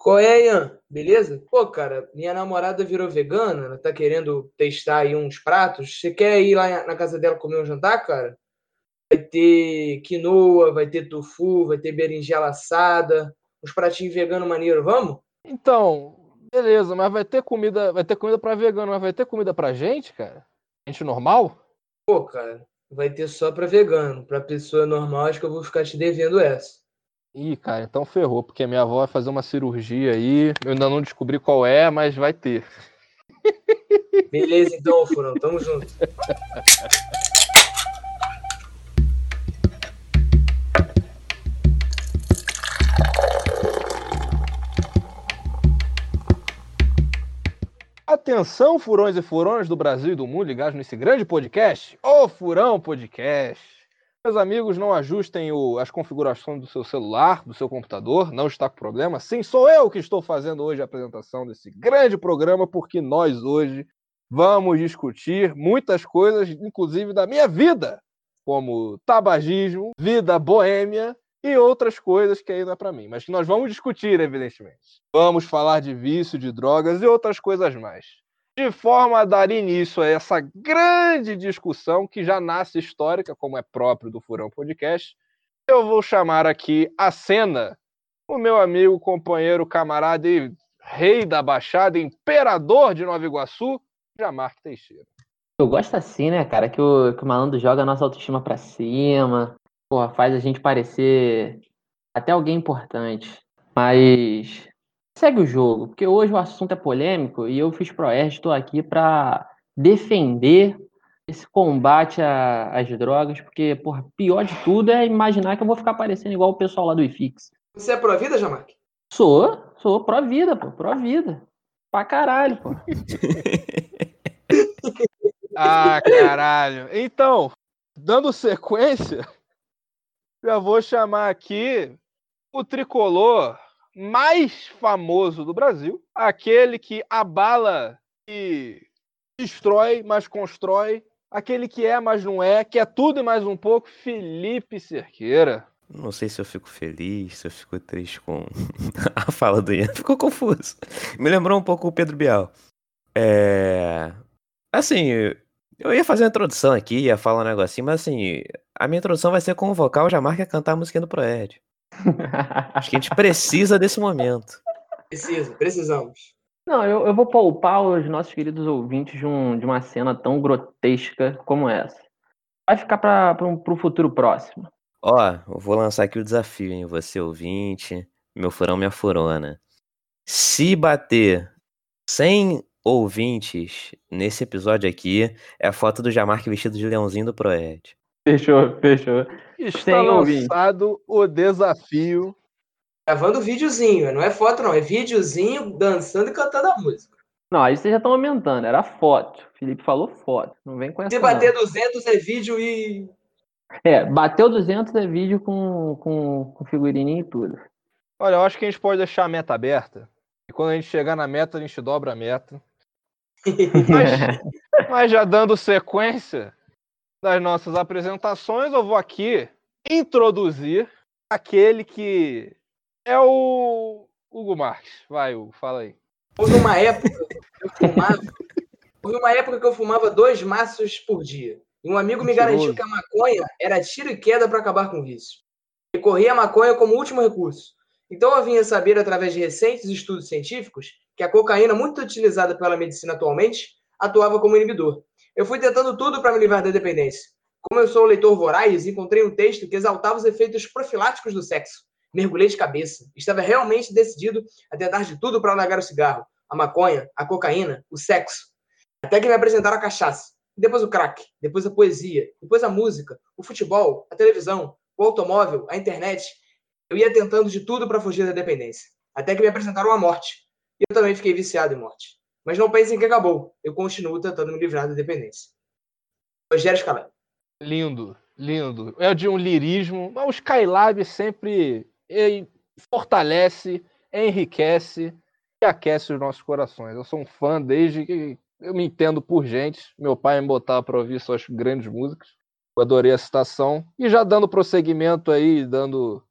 Qual é, Ian? Beleza? Pô, cara, minha namorada virou vegana, ela tá querendo testar aí uns pratos. Você quer ir lá na casa dela comer um jantar, cara? Vai ter quinoa, vai ter tofu, vai ter berinjela assada, uns pratinhos veganos maneiro, vamos? Então, beleza, mas vai ter comida pra vegano, mas vai ter comida pra gente, cara? Gente normal? Pô, cara, vai ter só pra vegano. Pra pessoa normal, acho que eu vou ficar te devendo essa. Ih, cara, então ferrou, porque minha avó vai fazer uma cirurgia aí. Eu ainda não descobri qual é, mas vai ter. Beleza, então, Furão, tamo junto. Atenção, furões e furonas do Brasil e do mundo ligados nesse grande podcast, o Furão Podcast. Meus amigos, não ajustem as configurações do seu celular, do seu computador, não está com problema. Sim, sou eu que estou fazendo hoje a apresentação desse grande programa, porque nós hoje vamos discutir muitas coisas, inclusive da minha vida, como tabagismo, vida boêmia e outras coisas que aí não é para mim, mas que nós vamos discutir, evidentemente. Vamos falar de vício, de drogas e outras coisas mais. De forma a dar início a essa grande discussão que já nasce histórica, como é próprio do Furão Podcast, eu vou chamar aqui a cena o meu amigo, companheiro, camarada e rei da Baixada, imperador de Nova Iguaçu, Jamarque Teixeira. Eu gosto assim, né, cara, que o malandro joga a nossa autoestima pra cima, porra, faz a gente parecer até alguém importante. Mas segue o jogo, porque hoje o assunto é polêmico e eu fiz Proerd, estou aqui pra defender esse combate às drogas, porque, porra, pior de tudo é imaginar que eu vou ficar parecendo igual o pessoal lá do IFIX. Você é pró-vida, Jamarque? Sou pró-vida, pô, pró-vida. Pra caralho, pô. Ah, caralho. Então, dando sequência, já vou chamar aqui o tricolor mais famoso do Brasil, aquele que abala e destrói, mas constrói, aquele que é, mas não é, que é tudo e mais um pouco, Felipe Cerqueira. Não sei se eu fico feliz, se eu fico triste com a fala do Ian. Ficou confuso. Me lembrou um pouco o Pedro Bial. Assim, eu ia fazer uma introdução aqui, ia falar um negocinho, mas assim, a minha introdução vai ser com o vocal Jamarque a cantar a musiquinha do Proerd. Acho que a gente precisa desse momento. Precisamos. Não, eu vou poupar os nossos queridos ouvintes de uma cena tão grotesca como essa. Vai ficar pro futuro próximo. Ó, eu vou lançar aqui o desafio, hein? Você ouvinte, meu furão, minha furona. Se bater 100 ouvintes nesse episódio aqui, é a foto do Jamarque vestido de leãozinho do Proerd. Fechou. Está Sem ouvinte. lançado o desafio. Gravando videozinho, não é foto não, é videozinho dançando e cantando a música. Não, aí vocês já estão aumentando. Era foto. O Felipe falou foto. Não vem com essa Se bater não. 200 é vídeo e... Bateu 200 é vídeo com figurinha e tudo. Olha, eu acho que a gente pode deixar a meta aberta. E quando a gente chegar na meta, a gente dobra a meta. Mas já dando sequência das nossas apresentações, eu vou aqui introduzir aquele que é o Hugo Marques. Vai, Hugo, fala aí. Houve uma época que eu fumava 2 maços por dia. E um amigo me garantiu que a maconha era tiro e queda para acabar com o vício. Recorri à maconha como último recurso. Então eu vinha saber, através de recentes estudos científicos, que a cocaína, muito utilizada pela medicina atualmente, atuava como inibidor. Eu fui tentando tudo para me livrar da dependência. Como eu sou um leitor voraz, encontrei um texto que exaltava os efeitos profiláticos do sexo. Mergulhei de cabeça. Estava realmente decidido a tentar de tudo para largar o cigarro, a maconha, a cocaína, o sexo. Até que me apresentaram a cachaça. Depois o crack, depois a poesia, depois a música, o futebol, a televisão, o automóvel, a internet. Eu ia tentando de tudo para fugir da dependência. Até que me apresentaram a morte. E eu também fiquei viciado em morte. Mas não pensem que acabou. Eu continuo tentando me livrar da dependência. Rogério Scalabrini. Lindo. É de um lirismo. Mas o Skylab sempre fortalece, enriquece e aquece os nossos corações. Eu sou um fã desde que eu me entendo por gente. Meu pai me botava para ouvir suas grandes músicas. Eu adorei a citação. E já dando prosseguimento aí, dando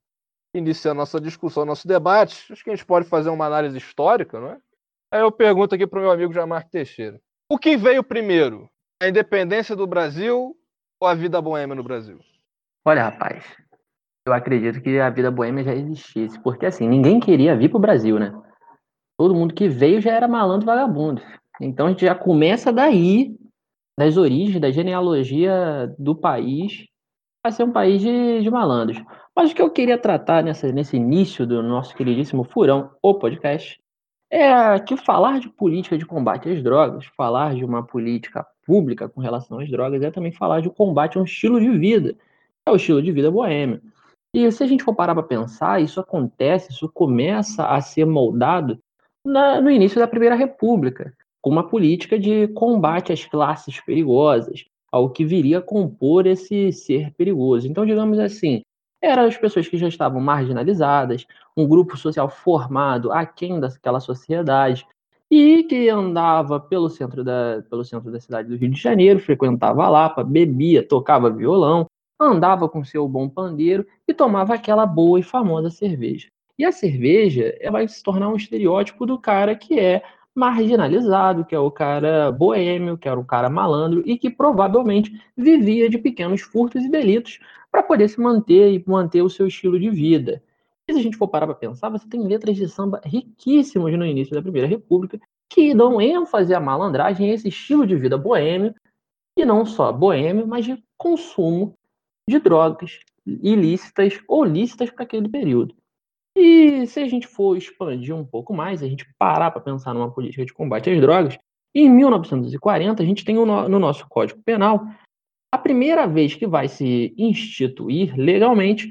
iniciando nossa discussão, nosso debate, acho que a gente pode fazer uma análise histórica, não é? Aí eu pergunto aqui para o meu amigo Jamarque Teixeira. O que veio primeiro? A independência do Brasil ou a vida boêmia no Brasil? Olha, rapaz, eu acredito que a vida boêmia já existisse, porque assim, ninguém queria vir pro Brasil, né? Todo mundo que veio já era malandro e vagabundo. Então a gente já começa daí, das origens, da genealogia do país, a ser um país de malandros. Mas o que eu queria tratar nesse início do nosso queridíssimo Furão, o podcast, é que falar de política de combate às drogas, falar de uma política pública com relação às drogas, é também falar de combate a um estilo de vida, é o estilo de vida boêmio. E se a gente for parar para pensar, isso acontece, isso começa a ser moldado no início da Primeira República, com uma política de combate às classes perigosas, ao que viria a compor esse ser perigoso. Então, digamos assim, eram as pessoas que já estavam marginalizadas, um grupo social formado aquém daquela sociedade, e que andava pelo centro da cidade do Rio de Janeiro, frequentava a Lapa, bebia, tocava violão, andava com seu bom pandeiro e tomava aquela boa e famosa cerveja. E a cerveja vai se tornar um estereótipo do cara que é marginalizado, que é o cara boêmio, que era o cara malandro e que provavelmente vivia de pequenos furtos e delitos para poder se manter e manter o seu estilo de vida. E se a gente for parar para pensar, você tem letras de samba riquíssimas no início da Primeira República que dão ênfase à malandragem, a esse estilo de vida boêmio, e não só boêmio, mas de consumo de drogas ilícitas ou lícitas para aquele período. E se a gente for expandir um pouco mais, a gente parar para pensar numa política de combate às drogas, em 1940 a gente tem no nosso Código Penal a primeira vez que vai se instituir legalmente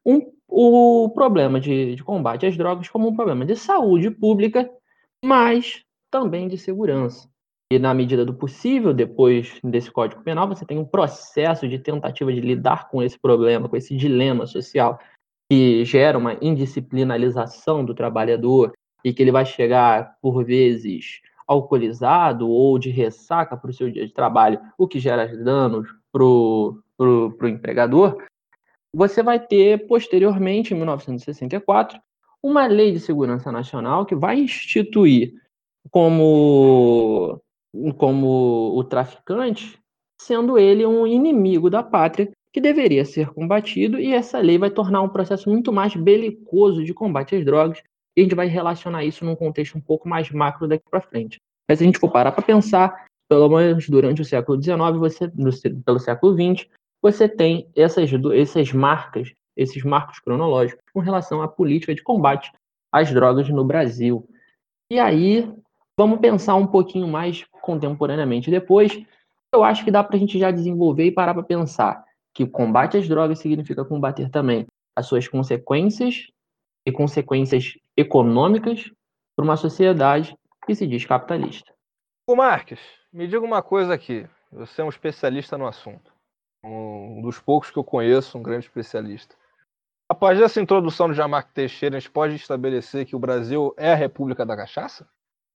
o problema de combate às drogas como um problema de saúde pública, mas também de segurança. E na medida do possível, depois desse Código Penal, você tem um processo de tentativa de lidar com esse problema, com esse dilema social, que gera uma indisciplinalização do trabalhador e que ele vai chegar, por vezes, alcoolizado ou de ressaca para o seu dia de trabalho, o que gera danos para o empregador. Você vai ter, posteriormente, em 1964, uma lei de segurança nacional que vai instituir como o traficante, sendo ele um inimigo da pátria que deveria ser combatido, e essa lei vai tornar um processo muito mais belicoso de combate às drogas, e a gente vai relacionar isso num contexto um pouco mais macro daqui para frente. Mas se a gente for parar para pensar, pelo menos durante o século XIX, pelo século XX, você tem essas marcas, esses marcos cronológicos com relação à política de combate às drogas no Brasil. E aí, vamos pensar um pouquinho mais contemporaneamente depois. Eu acho que dá para a gente já desenvolver e parar para pensar que o combate às drogas significa combater também as suas consequências e consequências econômicas para uma sociedade que se diz capitalista. Ô Marques, me diga uma coisa aqui. Você é um especialista no assunto. Um dos poucos que eu conheço, um grande especialista. Após essa introdução do Jamarque Teixeira, a gente pode estabelecer que o Brasil é a República da Cachaça?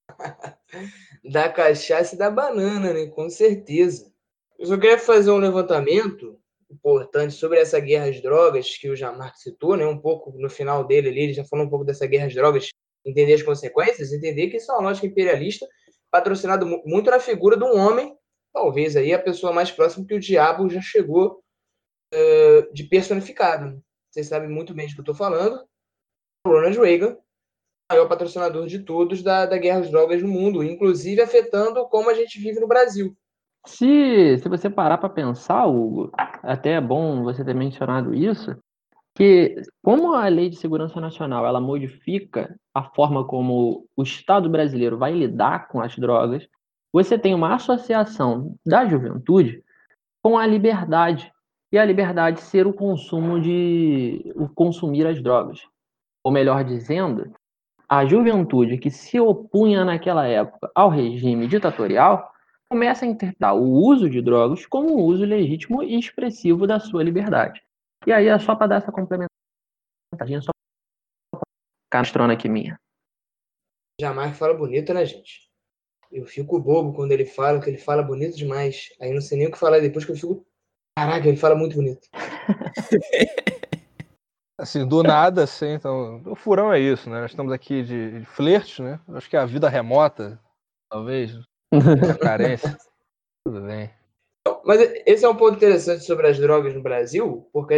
Da cachaça e da banana, né? Com certeza. Eu só queria fazer um levantamento importante sobre essa guerra às drogas que o Jamarque citou, né? Um pouco no final dele ali, ele já falou um pouco dessa guerra às drogas, entender as consequências, entender que isso é uma lógica imperialista patrocinado muito na figura de um homem, talvez aí a pessoa mais próxima que o diabo já chegou de personificado. Vocês sabem muito bem de que eu estou falando. Ronald Reagan, maior patrocinador de todos da guerra às drogas no mundo, inclusive afetando como a gente vive no Brasil. Se você parar para pensar, Hugo, até é bom você ter mencionado isso, que como a Lei de Segurança Nacional ela modifica a forma como o Estado brasileiro vai lidar com as drogas, você tem uma associação da juventude com a liberdade, e a liberdade ser o consumir as drogas. Ou melhor dizendo, a juventude que se opunha naquela época ao regime ditatorial começa a interpretar o uso de drogas como um uso legítimo e expressivo da sua liberdade. E aí é só para dar essa complementadinha, só para castrona aqui minha. Jamais fala bonito, né, gente? Eu fico bobo quando ele fala, que ele fala bonito demais. Aí não sei nem o que falar depois, que eu fico... Caraca, ele fala muito bonito. Assim, do nada, assim, então. O furão é isso, né? Nós estamos aqui de flerte, né? Acho que é a vida remota, talvez. A carência. Tudo bem. Mas esse é um ponto interessante sobre as drogas no Brasil, porque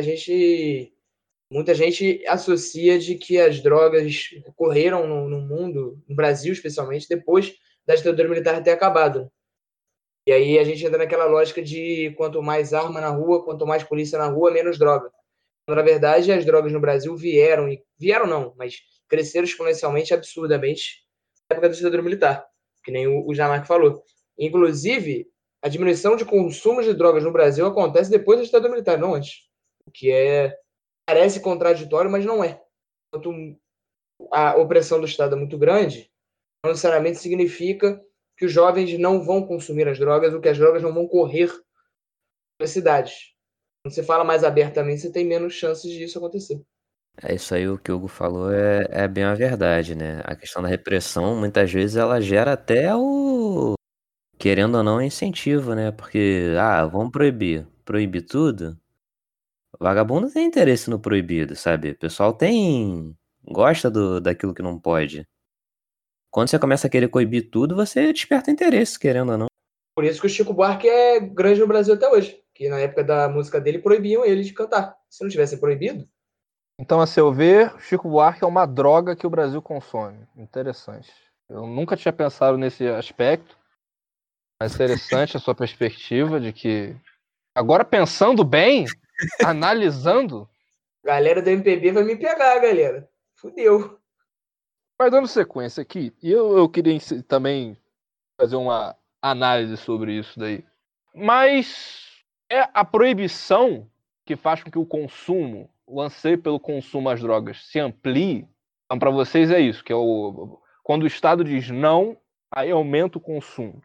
muita gente associa de que as drogas ocorreram no mundo, no Brasil especialmente, depois da ditadura militar ter acabado. E aí a gente entra naquela lógica de quanto mais arma na rua, quanto mais polícia na rua, menos droga. Na verdade, as drogas no Brasil vieram não, mas cresceram exponencialmente, absurdamente, na época da ditadura militar, que nem o Jamarque falou. Inclusive, a diminuição de consumo de drogas no Brasil acontece depois da ditadura militar, não antes. O que parece contraditório, mas não é. Enquanto a opressão do Estado é muito grande, não necessariamente significa que os jovens não vão consumir as drogas ou que as drogas não vão correr pelas cidades. Quando você fala mais abertamente, você tem menos chances disso acontecer. É isso aí, o que o Hugo falou é bem a verdade, né? A questão da repressão, muitas vezes, ela gera até querendo ou não, incentivo, né? Porque, vamos proibir tudo. O vagabundo tem interesse no proibido, sabe? O pessoal gosta daquilo que não pode. Quando você começa a querer coibir tudo, você desperta interesse, querendo ou não. Por isso que o Chico Buarque é grande no Brasil até hoje. Que na época da música dele proibiam ele de cantar. Se não tivesse proibido. Então, a seu ver, Chico Buarque é uma droga que o Brasil consome. Interessante. Eu nunca tinha pensado nesse aspecto. Mas interessante a sua perspectiva de que. Agora, pensando bem, analisando. Galera do MPB vai me pegar, galera. Fudeu. Mas dando sequência aqui, e eu queria também fazer uma análise sobre isso daí. Mas é a proibição que faz com que o consumo, o anseio pelo consumo às drogas se amplie. Então, para vocês é isso, que é quando o Estado diz não, aí aumenta o consumo.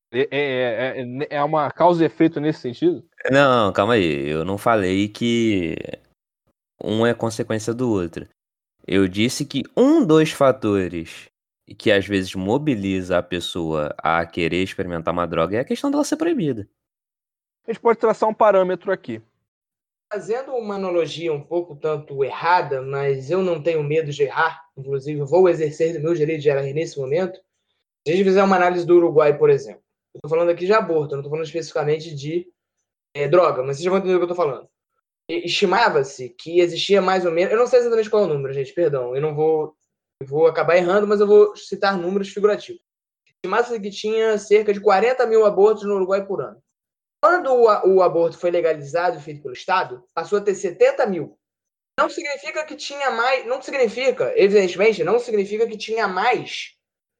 É uma causa e efeito nesse sentido? Não, calma aí. Eu não falei que um é consequência do outro. Eu disse que um dos fatores que às vezes mobiliza a pessoa a querer experimentar uma droga é a questão dela ser proibida. A gente pode traçar um parâmetro aqui. Fazendo uma analogia um pouco tanto errada, mas eu não tenho medo de errar, inclusive eu vou exercer o meu direito de errar nesse momento. Se a gente fizer uma análise do Uruguai, por exemplo, eu estou falando aqui de aborto, eu não estou falando especificamente de droga, mas vocês já vão entender o que eu estou falando. Estimava-se que existia mais ou menos, eu não sei exatamente qual é o número, gente, perdão, eu vou acabar errando, mas eu vou citar números figurativos. Estimava-se que tinha cerca de 40 mil abortos no Uruguai por ano. Quando o aborto foi legalizado e feito pelo Estado, passou a ter 70 mil. Não significa que tinha mais, não significa, evidentemente, não significa que tinha mais,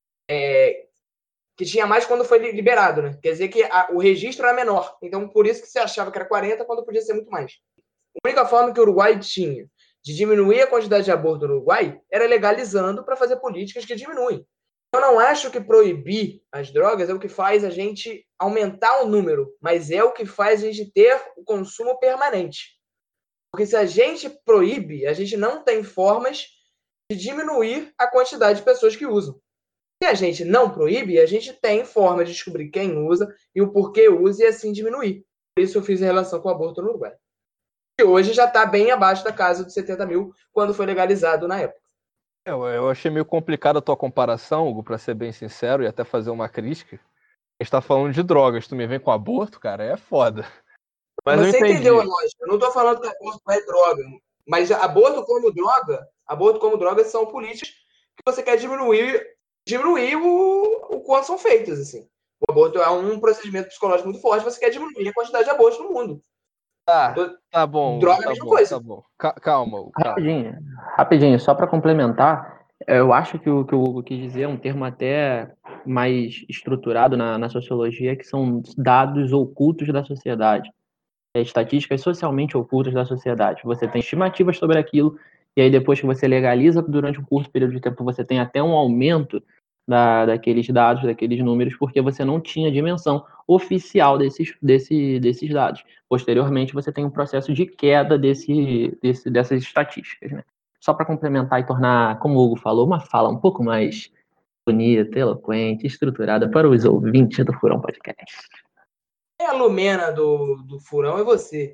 quando foi liberado, né? Quer dizer que o registro era menor. Então, por isso que você achava que era 40, quando podia ser muito mais. A única forma que o Uruguai tinha de diminuir a quantidade de aborto no Uruguai era legalizando para fazer políticas que diminuem. Eu não acho que proibir as drogas é o que faz a gente aumentar o número, mas é o que faz a gente ter o consumo permanente. Porque se a gente proíbe, a gente não tem formas de diminuir a quantidade de pessoas que usam. Se a gente não proíbe, a gente tem forma de descobrir quem usa e o porquê usa e assim diminuir. Por isso eu fiz a relação com o aborto no Uruguai. E hoje já está bem abaixo da casa dos 70 mil, quando foi legalizado na época. Eu achei meio complicada a tua comparação, Hugo, pra ser bem sincero, e até fazer uma crítica. A gente tá falando de drogas, tu me vem com aborto, cara, é foda. Mas eu Você entendi. entendeu a lógica? Eu não estou falando que aborto é droga, mas aborto como droga são políticas que você quer diminuir o quanto são feitas, assim. O aborto é um procedimento psicológico muito forte, você quer diminuir a quantidade de abortos no mundo. Tá bom, droga é a mesma coisa. tá bom. Calma. Rapidinho, só para complementar, eu acho que o que o Hugo quis dizer é um termo até mais estruturado na sociologia, que são dados ocultos da sociedade, estatísticas socialmente ocultas da sociedade. Você tem estimativas sobre aquilo, e aí depois que você legaliza durante um curto período de tempo, você tem até um aumento daqueles dados, daqueles números, porque você não tinha dimensão oficial desses dados. Posteriormente, você tem um processo de queda dessas estatísticas, né? Só para complementar e tornar, como o Hugo falou, uma fala um pouco mais bonita, eloquente, estruturada para os ouvintes do Furão Podcast. A Lumena do Furão é você.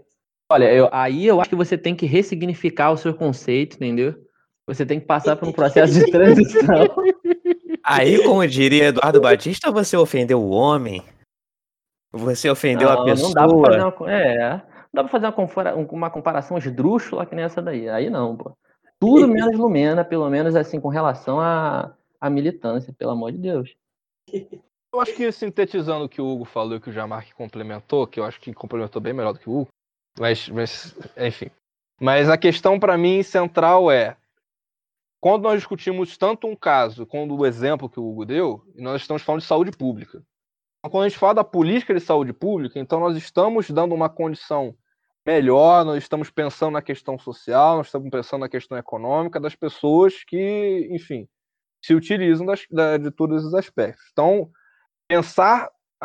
Olha, aí eu acho que você tem que ressignificar o seu conceito, entendeu? Você tem que passar por um processo de transição. Aí, como diria Eduardo Batista, você ofendeu o homem, você ofendeu a pessoa. Não dá pra fazer não dá pra fazer uma comparação esdrúxula que nem essa daí. Aí não, pô. Tudo menos Lumena, pelo menos assim, com relação à militância, pelo amor de Deus. Eu acho que sintetizando o que o Hugo falou e o que o Jamarque complementou, que eu acho que complementou bem melhor do que o Hugo, mas enfim. Mas a questão para mim central é, quando nós discutimos tanto um caso como o exemplo que o Hugo deu, nós estamos falando de saúde pública. Então, quando a gente fala da política de saúde pública, então nós estamos dando uma condição melhor, nós estamos pensando na questão social, nós estamos pensando na questão econômica das pessoas que, enfim, se utilizam de todos os aspectos. Então, pensar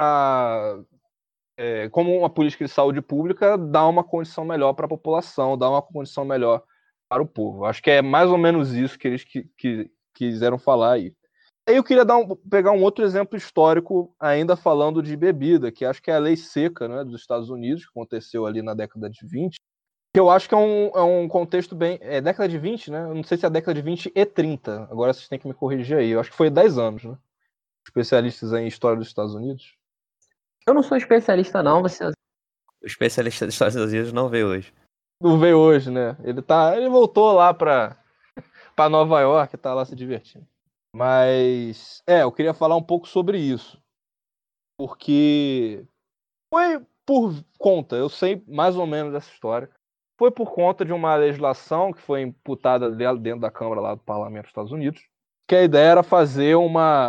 como uma política de saúde pública dá uma condição melhor para a população, dá uma condição melhor para o povo. Acho que é mais ou menos isso que eles quiseram falar aí. Aí eu queria pegar um outro exemplo histórico, ainda falando de bebida, que acho que é a lei seca, né, dos Estados Unidos, que aconteceu ali na década de 20, que eu acho que é um contexto bem... É década de 20, né? Eu não sei se é a década de 20 e 30. Agora vocês têm que me corrigir aí. Eu acho que foi 10 anos, né? Especialistas em história dos Estados Unidos. Eu não sou especialista, não. Você... O especialista dos Estados Unidos não veio hoje. Não veio hoje, né? Ele voltou lá para Nova York, tá lá se divertindo. Mas, eu queria falar um pouco sobre isso. Porque foi por conta, eu sei mais ou menos dessa história, foi por conta de uma legislação que foi imputada dentro da Câmara lá do Parlamento dos Estados Unidos, que a ideia era fazer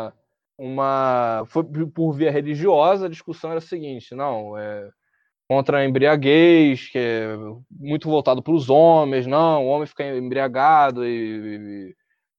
foi por via religiosa, a discussão era a seguinte, contra a embriaguez, que é muito voltado para os homens, o homem fica embriagado e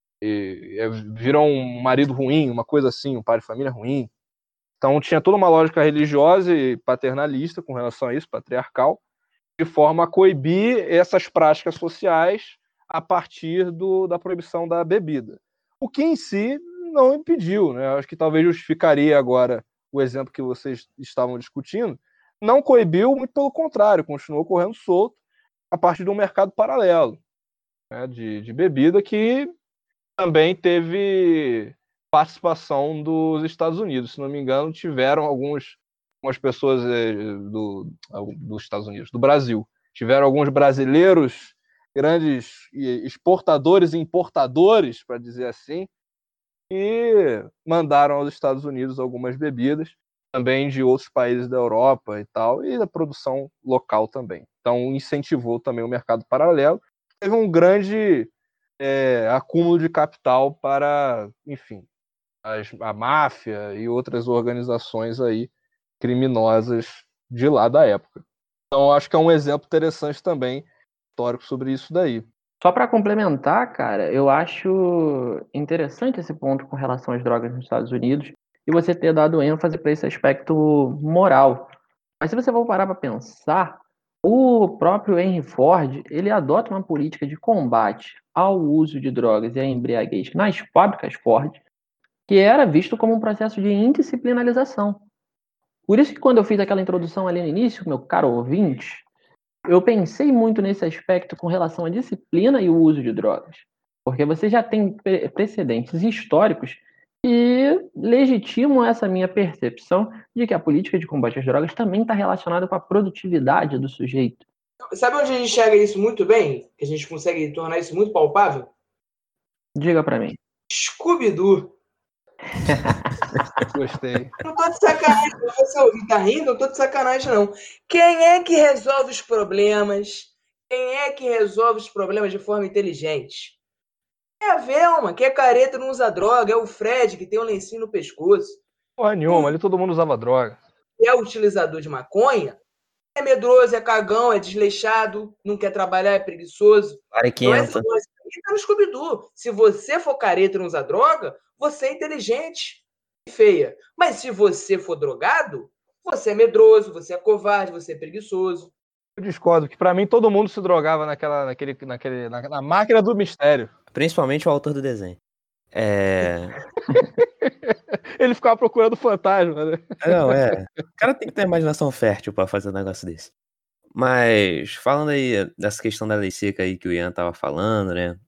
vira um marido ruim, uma coisa assim, um pai de família ruim. Então tinha toda uma lógica religiosa e paternalista com relação a isso, patriarcal, de forma a coibir essas práticas sociais a partir da proibição da bebida. O que em si não impediu, né? Acho que talvez justificaria agora o exemplo que vocês estavam discutindo, não coibiu, muito pelo contrário, continuou correndo solto a partir de um mercado paralelo, né, de bebida que também teve participação dos Estados Unidos. Se não me engano, tiveram algumas pessoas dos Estados Unidos, do Brasil. Tiveram alguns brasileiros, grandes exportadores e importadores, para dizer assim, e mandaram aos Estados Unidos algumas bebidas, também de outros países da Europa e tal, e da produção local também. Então, incentivou também o mercado paralelo. Teve um grande acúmulo de capital para, enfim, a máfia e outras organizações aí criminosas de lá da época. Então, acho que é um exemplo interessante também, histórico, sobre isso daí. Só para complementar, cara, eu acho interessante esse ponto com relação às drogas nos Estados Unidos e você ter dado ênfase para esse aspecto moral. Mas se você for parar para pensar, o próprio Henry Ford, ele adota uma política de combate ao uso de drogas e à embriaguez nas fábricas Ford, que era visto como um processo de indisciplinarização. Por isso que quando eu fiz aquela introdução ali no início, meu caro ouvinte, eu pensei muito nesse aspecto com relação à disciplina e o uso de drogas. Porque você já tem precedentes históricos que legitimam essa minha percepção de que a política de combate às drogas também está relacionada com a produtividade do sujeito. Sabe onde a gente enxerga isso muito bem? Que a gente consegue tornar isso muito palpável? Diga para mim. Scooby-Doo. Gostei. Não tô de sacanagem, você ouviu, tá rindo? Não tô de sacanagem, não. Quem é que resolve os problemas? Quem é que resolve os problemas de forma inteligente? É a Velma, que é careta e não usa droga. É o Fred, que tem um lencinho no pescoço. Porra nenhuma, ali todo mundo usava droga. É o utilizador de maconha. É medroso, é cagão, é desleixado, não quer trabalhar, é preguiçoso. Então essa coisa aí tá no Scooby-Doo. Se você for careta e não usa droga, você é inteligente e feia. Mas se você for drogado, você é medroso, você é covarde, você é preguiçoso. Eu discordo, que pra mim todo mundo se drogava na máquina do mistério. Principalmente o autor do desenho. Ele ficava procurando fantasma, né? Não, o cara tem que ter imaginação fértil pra fazer um negócio desse. Mas falando aí dessa questão da lei seca aí que o Ian tava falando, né?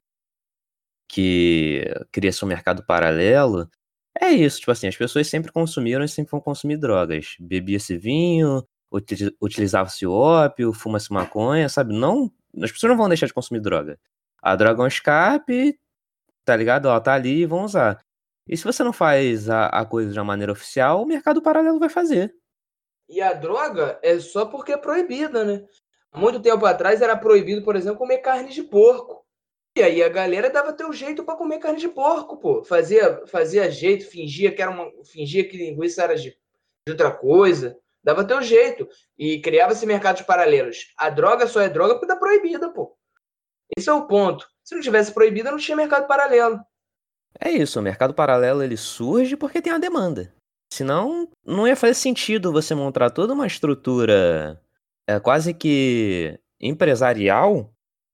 Que cria-se um mercado paralelo. É isso, tipo assim, as pessoas sempre consumiram e sempre vão consumir drogas. Bebia-se vinho, utilizava-se ópio, fuma-se maconha, sabe? Não, as pessoas não vão deixar de consumir droga. A droga é um escape, tá ligado? Ela tá ali e vão usar. E se você não faz a coisa de uma maneira oficial, o mercado paralelo vai fazer. E a droga é só porque é proibida, né? Há muito tempo atrás era proibido, por exemplo, comer carne de porco. E aí a galera dava teu jeito para comer carne de porco, pô. Fazia jeito, fingia que linguiça era de outra coisa. Dava teu jeito. E criava-se mercados paralelos. A droga só é droga porque tá proibida, pô. Esse é o ponto. Se não tivesse proibida, não tinha mercado paralelo. É isso, o mercado paralelo ele surge porque tem a demanda. Senão, não ia fazer sentido você montar toda uma estrutura quase que empresarial,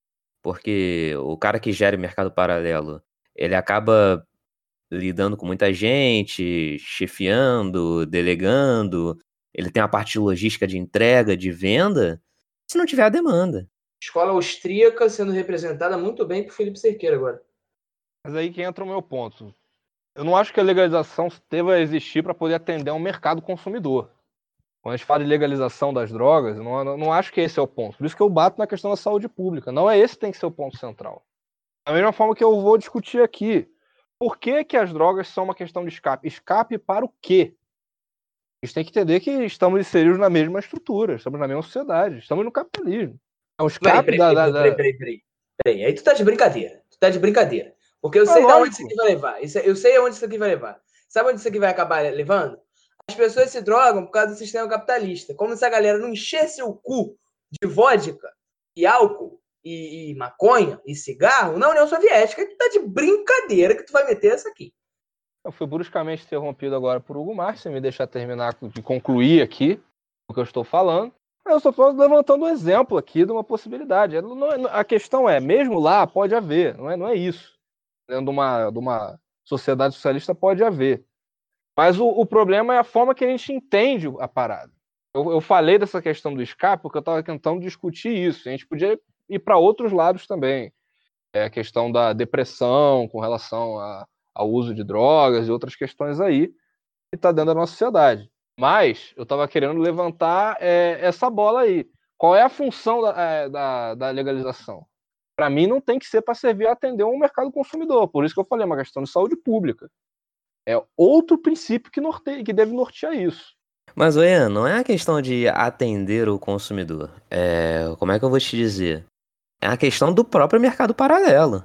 porque o cara que gera o mercado paralelo, ele acaba lidando com muita gente, chefiando, delegando, ele tem a parte de logística de entrega, de venda, se não tiver a demanda. Escola austríaca sendo representada muito bem por Felipe Cerqueira agora. Mas aí que entra o meu ponto. Eu não acho que a legalização deva existir para poder atender a um mercado consumidor. Quando a gente fala de legalização das drogas, eu não acho que esse é o ponto. Por isso que eu bato na questão da saúde pública. Não é esse que tem que ser o ponto central. Da mesma forma que eu vou discutir aqui. Por que que as drogas são uma questão de escape? Escape para o quê? A gente tem que entender que estamos inseridos na mesma estrutura, estamos na mesma sociedade, estamos no capitalismo. É um escape Peraí. Aí tu tá de brincadeira. Porque eu sei de onde isso aqui vai levar. Eu sei aonde isso aqui vai levar. Sabe onde isso aqui vai acabar levando? As pessoas se drogam por causa do sistema capitalista. Como se a galera não enchesse o cu de vodka e álcool e maconha e cigarro na União Soviética. E tu tá de brincadeira que tu vai meter essa aqui. Eu fui bruscamente interrompido agora por Hugo Marques, se me deixar terminar de concluir aqui o que eu estou falando. Eu só estou levantando um exemplo aqui de uma possibilidade. A questão é, mesmo lá pode haver, não é isso. Dentro de uma sociedade socialista pode haver. Mas o problema é a forma que a gente entende a parada. Eu falei dessa questão do escape porque eu estava tentando discutir isso. A gente podia ir para outros lados também. A questão da depressão com relação ao uso de drogas e outras questões aí que está dentro da nossa sociedade. Mas eu estava querendo levantar essa bola aí. Qual é a função da legalização? Para mim, não tem que ser para servir a atender um mercado consumidor. Por isso que eu falei, é uma questão de saúde pública. É outro princípio que deve nortear isso. Mas, Ian, não é a questão de atender o consumidor. Como é que eu vou te dizer? É a questão do próprio mercado paralelo.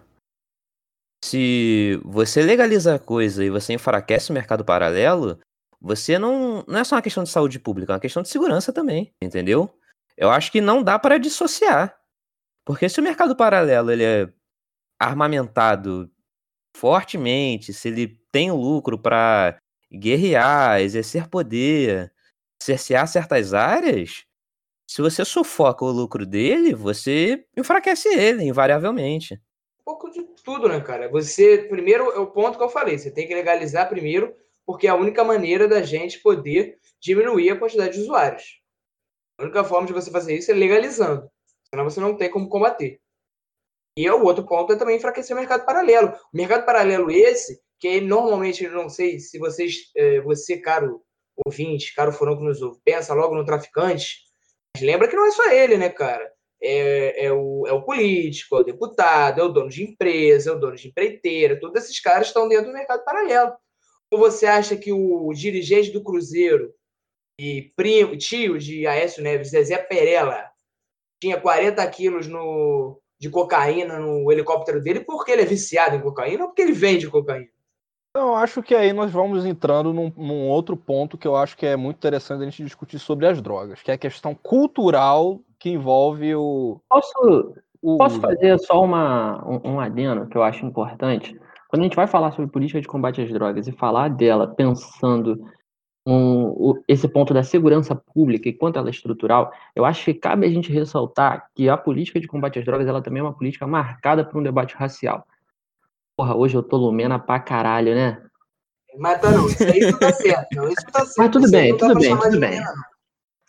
Se você legaliza a coisa e você enfraquece o mercado paralelo, você não é só uma questão de saúde pública, é uma questão de segurança também, entendeu? Eu acho que não dá para dissociar. Porque se o mercado paralelo ele é armamentado fortemente, se ele tem lucro para guerrear, exercer poder, cercear certas áreas, se você sufoca o lucro dele, você enfraquece ele, invariavelmente. Um pouco de tudo, né, cara? Primeiro, é o ponto que eu falei, você tem que legalizar primeiro, porque é a única maneira da gente poder diminuir a quantidade de usuários. A única forma de você fazer isso é legalizando, senão você não tem como combater. E o outro ponto é também enfraquecer o mercado paralelo. O mercado paralelo esse, que normalmente, não sei se você, caro ouvinte, caro furão que nos ouve, pensa logo no traficante, mas lembra que não é só ele, né, cara? É o político, é o deputado, é o dono de empresa, é o dono de empreiteira, todos esses caras estão dentro do mercado paralelo. Ou você acha que o dirigente do Cruzeiro e tio de Aécio Neves, Zezé Perella, tinha 40 quilos de cocaína no helicóptero dele porque ele é viciado em cocaína ou porque ele vende cocaína? Eu acho que aí nós vamos entrando num outro ponto que eu acho que é muito interessante a gente discutir sobre as drogas, que é a questão cultural que envolve Posso fazer só um adendo que eu acho importante? Quando a gente vai falar sobre política de combate às drogas e falar dela pensando esse ponto da segurança pública e quanto ela é estrutural, eu acho que cabe a gente ressaltar que a política de combate às drogas ela também é uma política marcada por um debate racial. Porra, hoje eu tô lumena pra caralho, né? Mas tá não, isso aí não tá certo. Não, isso tá certo. Mas tudo bem.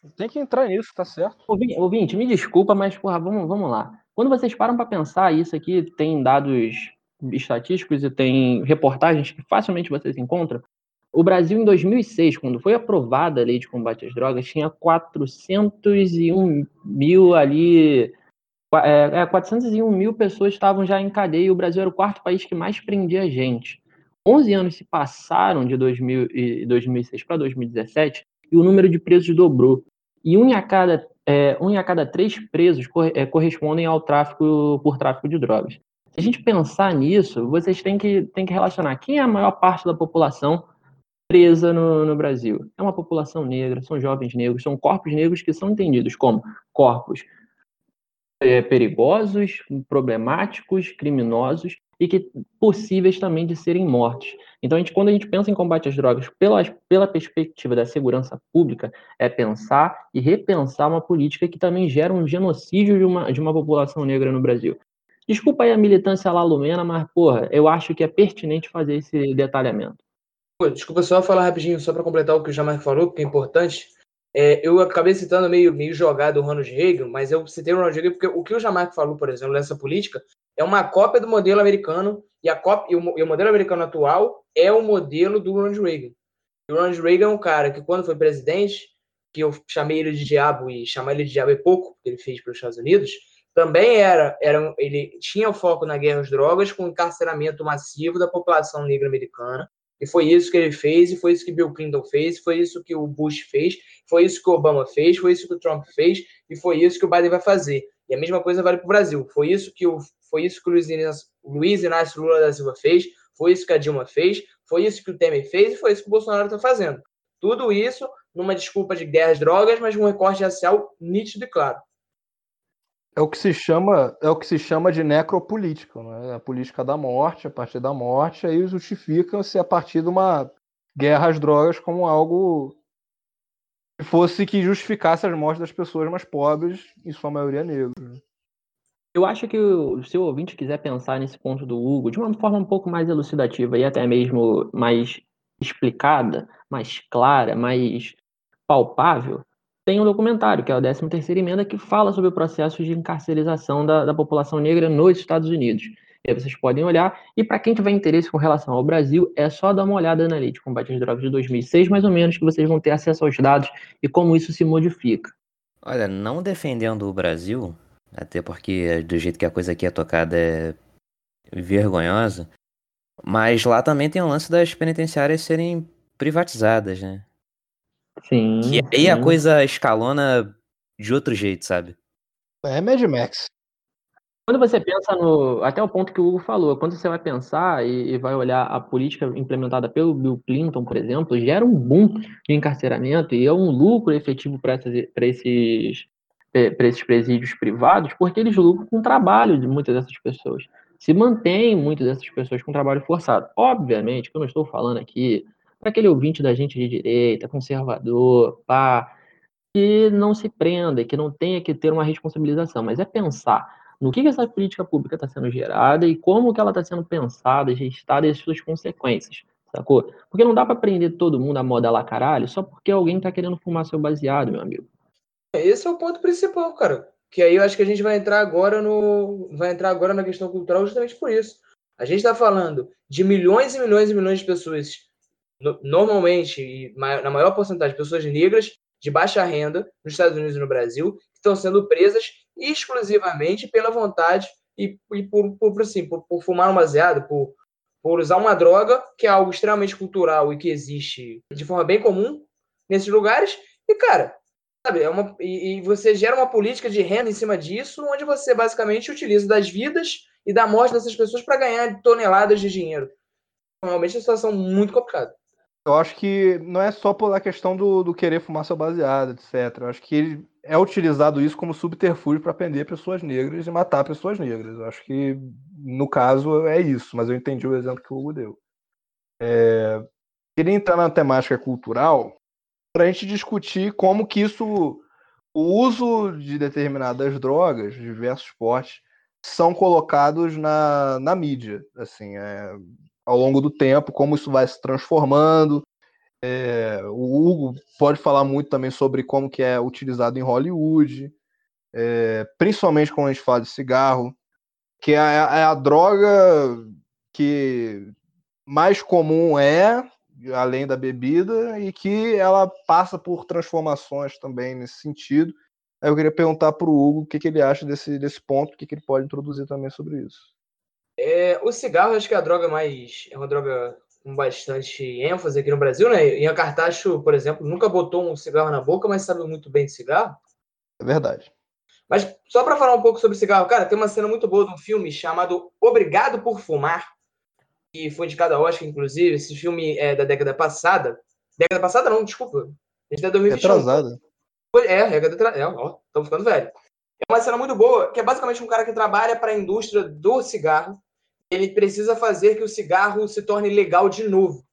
Tem que entrar nisso, tá certo. Ouvinte, me desculpa, mas, porra, vamos lá. Quando vocês param para pensar isso aqui, tem dados estatísticos e tem reportagens que facilmente vocês encontram. O Brasil, em 2006, quando foi aprovada a lei de combate às drogas, tinha 401 mil ali. 401 mil pessoas estavam já em cadeia e o Brasil era o quarto país que mais prendia gente. 11 anos se passaram de 2006 para 2017 e o número de presos dobrou. E um em a cada 3 presos correspondem ao por tráfico de drogas. Se a gente pensar nisso, vocês têm que relacionar quem é a maior parte da população presa no Brasil. É uma população negra, são jovens negros, são corpos negros que são entendidos como corpos perigosos, problemáticos, criminosos e que possíveis também de serem mortos. Então, quando a gente pensa em combate às drogas pela perspectiva da segurança pública, é pensar e repensar uma política que também gera um genocídio de uma população negra no Brasil. Desculpa aí a militância lá lumena, mas, porra, eu acho que é pertinente fazer esse detalhamento. Pô, desculpa só falar rapidinho, só para completar o que o Jamarco falou, porque é importante. Eu acabei citando meio jogado o Ronald Reagan, mas eu citei o Ronald Reagan porque o que o Jamarco falou, por exemplo, nessa política, é uma cópia do modelo americano, e o modelo americano atual é o modelo do Ronald Reagan. E o Ronald Reagan é um cara que, quando foi presidente, que eu chamei ele de diabo, e chamar ele de diabo é pouco, que ele fez para os Estados Unidos, também ele tinha o foco na guerra às drogas, com o encarceramento massivo da população negra americana. E foi isso que ele fez, e foi isso que Bill Clinton fez, foi isso que o Bush fez, foi isso que o Obama fez, foi isso que o Trump fez, e foi isso que o Biden vai fazer. E a mesma coisa vale para o Brasil. Foi isso que o Luiz Inácio Lula da Silva fez, foi isso que a Dilma fez, foi isso que o Temer fez, e foi isso que o Bolsonaro está fazendo. Tudo isso numa desculpa de guerra às drogas, mas um recorte racial nítido e claro. É o que se chama de necropolítica, né? A política da morte, a partir da morte, aí justifica-se a partir de uma guerra às drogas como algo que justificasse as mortes das pessoas mais pobres, em sua maioria negras. Eu acho que se o ouvinte quiser pensar nesse ponto do Hugo de uma forma um pouco mais elucidativa e até mesmo mais explicada, mais clara, mais palpável, tem um documentário, que é o 13ª Emenda, que fala sobre o processo de encarcerização da população negra nos Estados Unidos. E aí vocês podem olhar, e para quem tiver interesse com relação ao Brasil, é só dar uma olhada na Lei de Combate às Drogas de 2006, mais ou menos, que vocês vão ter acesso aos dados e como isso se modifica. Olha, não defendendo o Brasil, até porque do jeito que a coisa aqui é tocada é vergonhosa, mas lá também tem o lance das penitenciárias serem privatizadas, né? Sim, Que aí a coisa escalona de outro jeito, sabe? É Mad Max. Quando você pensa até o ponto que o Hugo falou, quando você vai pensar e vai olhar a política implementada pelo Bill Clinton, por exemplo, gera um boom de encarceramento e é um lucro efetivo para esses presídios privados, porque eles lucram com o trabalho de muitas dessas pessoas. Se mantém muitas dessas pessoas com trabalho forçado. Obviamente que eu não estou falando aqui para aquele ouvinte da gente de direita, conservador, pá, que não se prenda, que não tenha que ter uma responsabilização, mas é pensar no que essa política pública está sendo gerada e como que ela está sendo pensada, gestada e as suas consequências, sacou? Porque não dá para prender todo mundo a moda lá caralho só porque alguém está querendo fumar seu baseado, meu amigo. Esse é o ponto principal, cara. Que aí eu acho que a gente vai entrar agora na questão cultural justamente por isso. A gente está falando de milhões e milhões e milhões de pessoas, normalmente, e na maior porcentagem, pessoas negras de baixa renda nos Estados Unidos e no Brasil, que estão sendo presas exclusivamente pela vontade e por fumar um baseado, por usar uma droga, que é algo extremamente cultural e que existe de forma bem comum nesses lugares. E, cara, sabe, e você gera uma política de renda em cima disso, onde você basicamente utiliza das vidas e da morte dessas pessoas para ganhar toneladas de dinheiro. Realmente é uma situação muito complicada. Eu acho que não é só pela questão do querer fumar seu baseado, etc. Eu acho que é utilizado isso como subterfúgio para prender pessoas negras e matar pessoas negras. Eu acho que, no caso, é isso, mas eu entendi o exemplo que o Hugo deu. Queria entrar na temática cultural para a gente discutir como que o uso de determinadas drogas, de diversos portes, são colocados na mídia, assim, ao longo do tempo, como isso vai se transformando O Hugo pode falar muito também sobre como que é utilizado em Hollywood, principalmente quando a gente fala de cigarro, que é a droga que mais comum além da bebida, e que ela passa por transformações também nesse sentido. Aí eu queria perguntar para o Hugo o que ele acha desse ponto, o que ele pode introduzir também sobre isso. O cigarro, acho que é uma droga com bastante ênfase aqui no Brasil, né? Ian Cartacho, por exemplo, nunca botou um cigarro na boca, mas sabe muito bem de cigarro. É verdade. Mas só para falar um pouco sobre cigarro, cara, tem uma cena muito boa de um filme chamado Obrigado por Fumar, que foi indicado ao Oscar, inclusive. Esse filme é da década passada. Década passada não, desculpa. A gente é 2021. Retrasada. Estamos ficando velho. É uma cena muito boa, que é basicamente um cara que trabalha para a indústria do cigarro. Ele precisa fazer que o cigarro se torne legal de novo.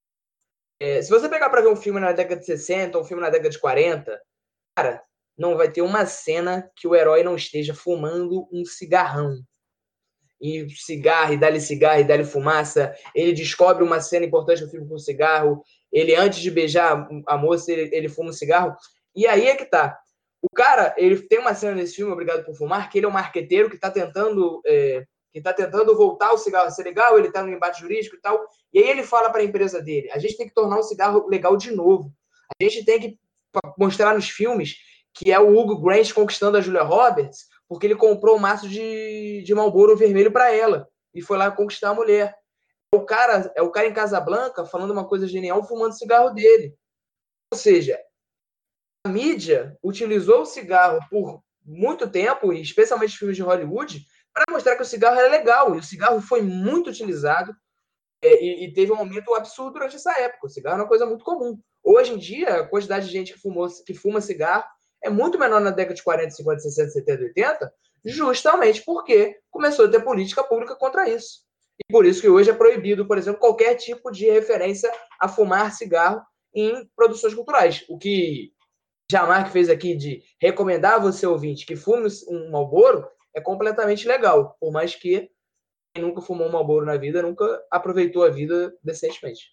Se você pegar para ver um filme na década de 60 ou um filme na década de 40, cara, não vai ter uma cena que o herói não esteja fumando um cigarrão. E cigarro, e dá-lhe fumaça. Ele descobre uma cena importante do filme com o cigarro. Ele, antes de beijar a moça, ele fuma um cigarro. E aí é que tá. O cara, ele tem uma cena nesse filme, Obrigado por Fumar, que ele é um marqueteiro que está tentando voltar o cigarro a ser legal, ele está no embate jurídico e tal. E aí ele fala para a empresa dele, a gente tem que tornar o cigarro legal de novo. A gente tem que mostrar nos filmes que é o Hugo Grant conquistando a Julia Roberts, porque ele comprou um maço de Marlboro vermelho para ela e foi lá conquistar a mulher. É o cara em Casablanca falando uma coisa genial, fumando o cigarro dele. Ou seja, a mídia utilizou o cigarro por muito tempo, e especialmente filmes de Hollywood, para mostrar que o cigarro era legal. E o cigarro foi muito utilizado e teve um aumento absurdo durante essa época. O cigarro é uma coisa muito comum. Hoje em dia, a quantidade de gente que fuma cigarro é muito menor na década de 40, 50, 60, 70, 80, justamente porque começou a ter política pública contra isso. E por isso que hoje é proibido, por exemplo, qualquer tipo de referência a fumar cigarro em produções culturais. O que Jamarque fez aqui de recomendar a você, ouvinte, que fume um Marlboro, é completamente legal, por mais que quem nunca fumou um Marlboro na vida nunca aproveitou a vida decentemente.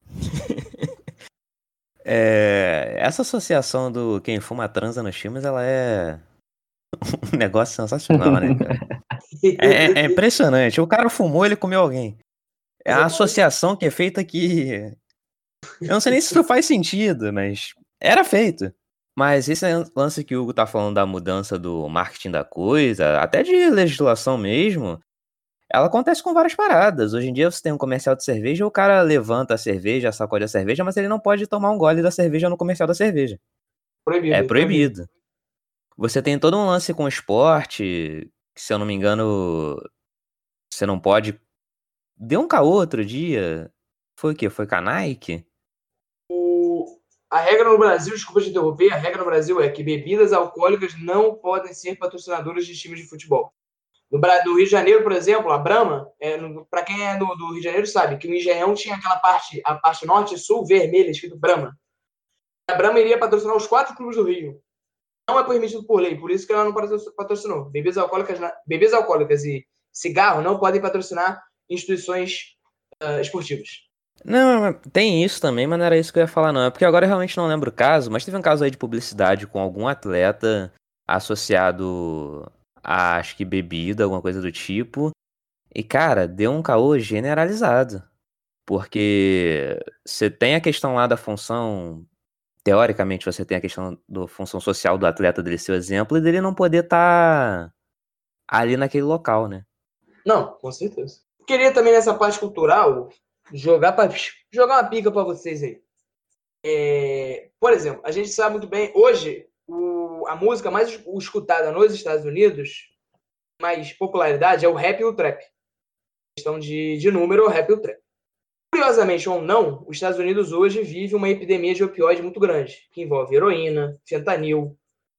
Essa associação do quem fuma transa nos filmes, ela é um negócio sensacional, né, cara? É impressionante. O cara fumou, ele comeu alguém. É a associação que é feita que... Eu não sei nem se isso faz sentido, mas era feito. Mas esse lance que o Hugo tá falando da mudança do marketing da coisa, até de legislação mesmo, ela acontece com várias paradas. Hoje em dia você tem um comercial de cerveja, o cara levanta a cerveja, sacode a cerveja, mas ele não pode tomar um gole da cerveja no comercial da cerveja. Proibido. É proibido. Você tem todo um lance com esporte, que se eu não me engano, você não pode... Deu um caô outro dia. Foi o quê? Foi com a Nike? A regra no Brasil, desculpa te interromper, a regra no Brasil é que bebidas alcoólicas não podem ser patrocinadoras de times de futebol. No Rio de Janeiro, por exemplo, a Brahma, para quem é do Rio de Janeiro sabe que o Engenhão tinha aquela parte, a parte norte e sul, vermelha, escrito Brahma. A Brahma iria patrocinar os 4 clubes do Rio. Não é permitido por lei, por isso que ela não patrocinou. Bebidas alcoólicas e cigarro não podem patrocinar instituições esportivas. Não, tem isso também, mas não era isso que eu ia falar, não. É porque agora eu realmente não lembro o caso, mas teve um caso aí de publicidade com algum atleta associado a, acho que bebida, alguma coisa do tipo. E, cara, deu um caô generalizado. Porque você tem a questão lá da função... Teoricamente, você tem a questão da função social do atleta dele ser o exemplo e dele não poder estar ali naquele local, né? Não, com certeza. Queria também, nessa parte cultural, jogar uma pica para vocês aí. Por exemplo, a gente sabe muito bem, hoje, a música mais escutada nos Estados Unidos, mais popularidade, é o rap e o trap. Questão de número, o rap e o trap. Curiosamente ou não, os Estados Unidos hoje vive uma epidemia de opioide muito grande, que envolve heroína, fentanil,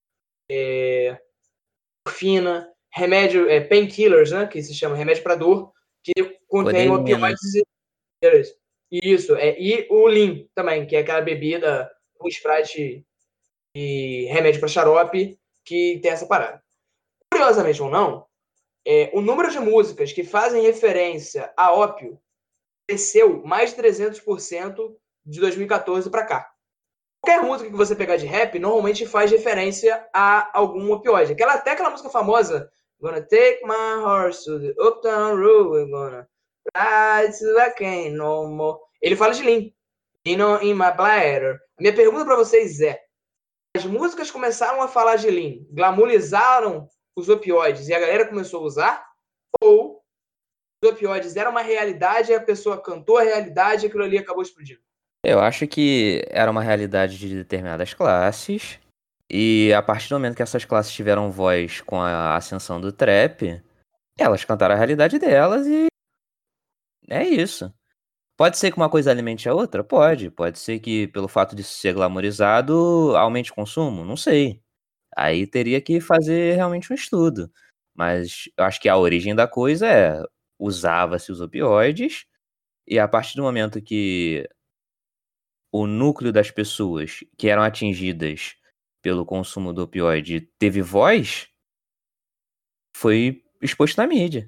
morfina, remédio, painkillers, né, que se chama remédio para dor, que contém opioides. Isso, e o Lean também, que é aquela bebida com Sprite e remédio para xarope, que tem essa parada. Curiosamente ou não, o número de músicas que fazem referência a ópio cresceu mais de 300% de 2014 pra cá. Qualquer música que você pegar de rap, normalmente faz referência a algum opioide. Até aquela música famosa, Gonna take my horse to the Uptown Road, we're gonna ride till I can't no more. Ele fala de lean. In my bladder. A minha pergunta pra vocês é, as músicas começaram a falar de lean, glamorizaram os opioides e a galera começou a usar? Ou os opioides eram uma realidade e a pessoa cantou a realidade e aquilo ali acabou explodindo? Eu acho que era uma realidade de determinadas classes, e a partir do momento que essas classes tiveram voz com a ascensão do trap, elas cantaram a realidade delas e é isso. Pode ser que uma coisa alimente a outra? Pode. Pode ser que pelo fato de ser glamorizado aumente o consumo? Não sei. Aí teria que fazer realmente um estudo. Mas eu acho que a origem da coisa é usava-se os opioides, e a partir do momento que o núcleo das pessoas que eram atingidas pelo consumo do opioide teve voz, foi exposto na mídia.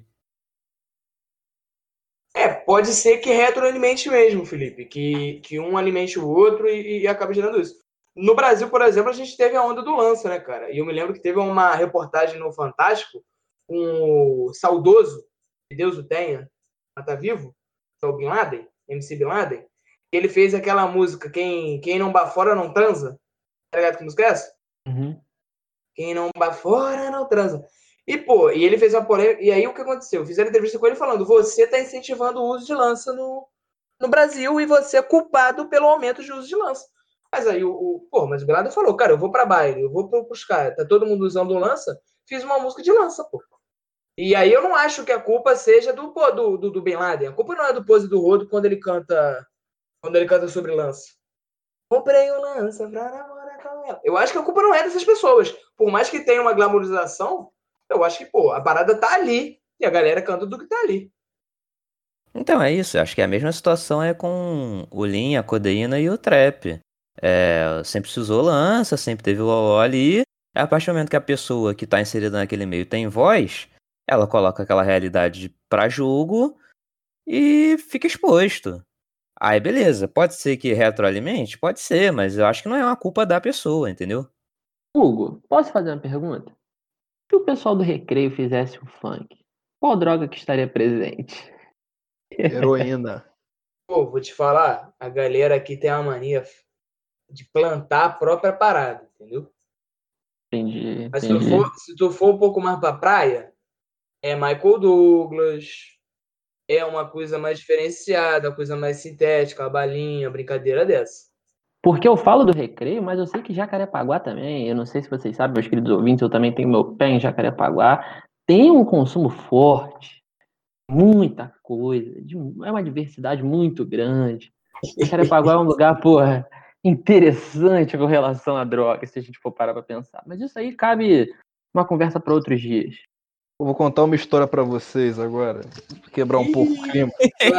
Pode ser que retroalimente mesmo, Felipe, que um alimente o outro e acabe gerando isso. No Brasil, por exemplo, a gente teve a onda do Lança, né, cara? E eu me lembro que teve uma reportagem no Fantástico com o saudoso, que Deus o tenha, mas tá vivo, que é o Bin Laden, MC Bin Laden. Ele fez aquela música, quem não bafora não transa. Tá ligado que música é essa? Uhum. Quem não bafora não transa. E, pô, e ele fez uma polêmica. E aí o que aconteceu? Fizeram entrevista com ele falando: você está incentivando o uso de lança no Brasil e você é culpado pelo aumento de uso de lança. Mas aí mas o Bin Laden falou: cara, eu vou pra baile, eu vou pros caras, tá todo mundo usando lança, fiz uma música de lança, pô. E aí eu não acho que a culpa seja do Bin Laden. A culpa não é do Pose do Rodo quando ele canta sobre lança. Comprei o lança pra namorar com ela. Eu acho que a culpa não é dessas pessoas. Por mais que tenha uma glamorização, eu acho que, pô, a parada tá ali. E a galera canta do que tá ali. Então é isso, eu acho que a mesma situação é com o lean, a codeína e o trap. Sempre se usou lança, sempre teve o loló ali. A partir do momento que a pessoa que tá inserida naquele meio tem voz, ela coloca aquela realidade pra jogo e fica exposto. Aí beleza, pode ser que retroalimente? Pode ser, mas eu acho que não é uma culpa da pessoa, entendeu? Hugo, posso fazer uma pergunta? Se o pessoal do Recreio fizesse um funk, qual droga que estaria presente? Heroína. Pô, vou te falar, a galera aqui tem uma mania de plantar a própria parada, entendeu? Entendi, Mas entendi. se tu for um pouco mais pra praia, é Michael Douglas, é uma coisa mais diferenciada, uma coisa mais sintética, uma balinha, uma brincadeira dessa. Porque eu falo do Recreio, mas eu sei que Jacarepaguá também, eu não sei se vocês sabem, meus queridos ouvintes, eu também tenho meu pé em Jacarepaguá, tem um consumo forte, muita coisa, é uma diversidade muito grande. Jacarepaguá é um lugar, porra, interessante com relação à droga, se a gente for parar pra pensar. Mas isso aí cabe uma conversa para outros dias. Eu vou contar uma história pra vocês agora. Quebrar um pouco o clima.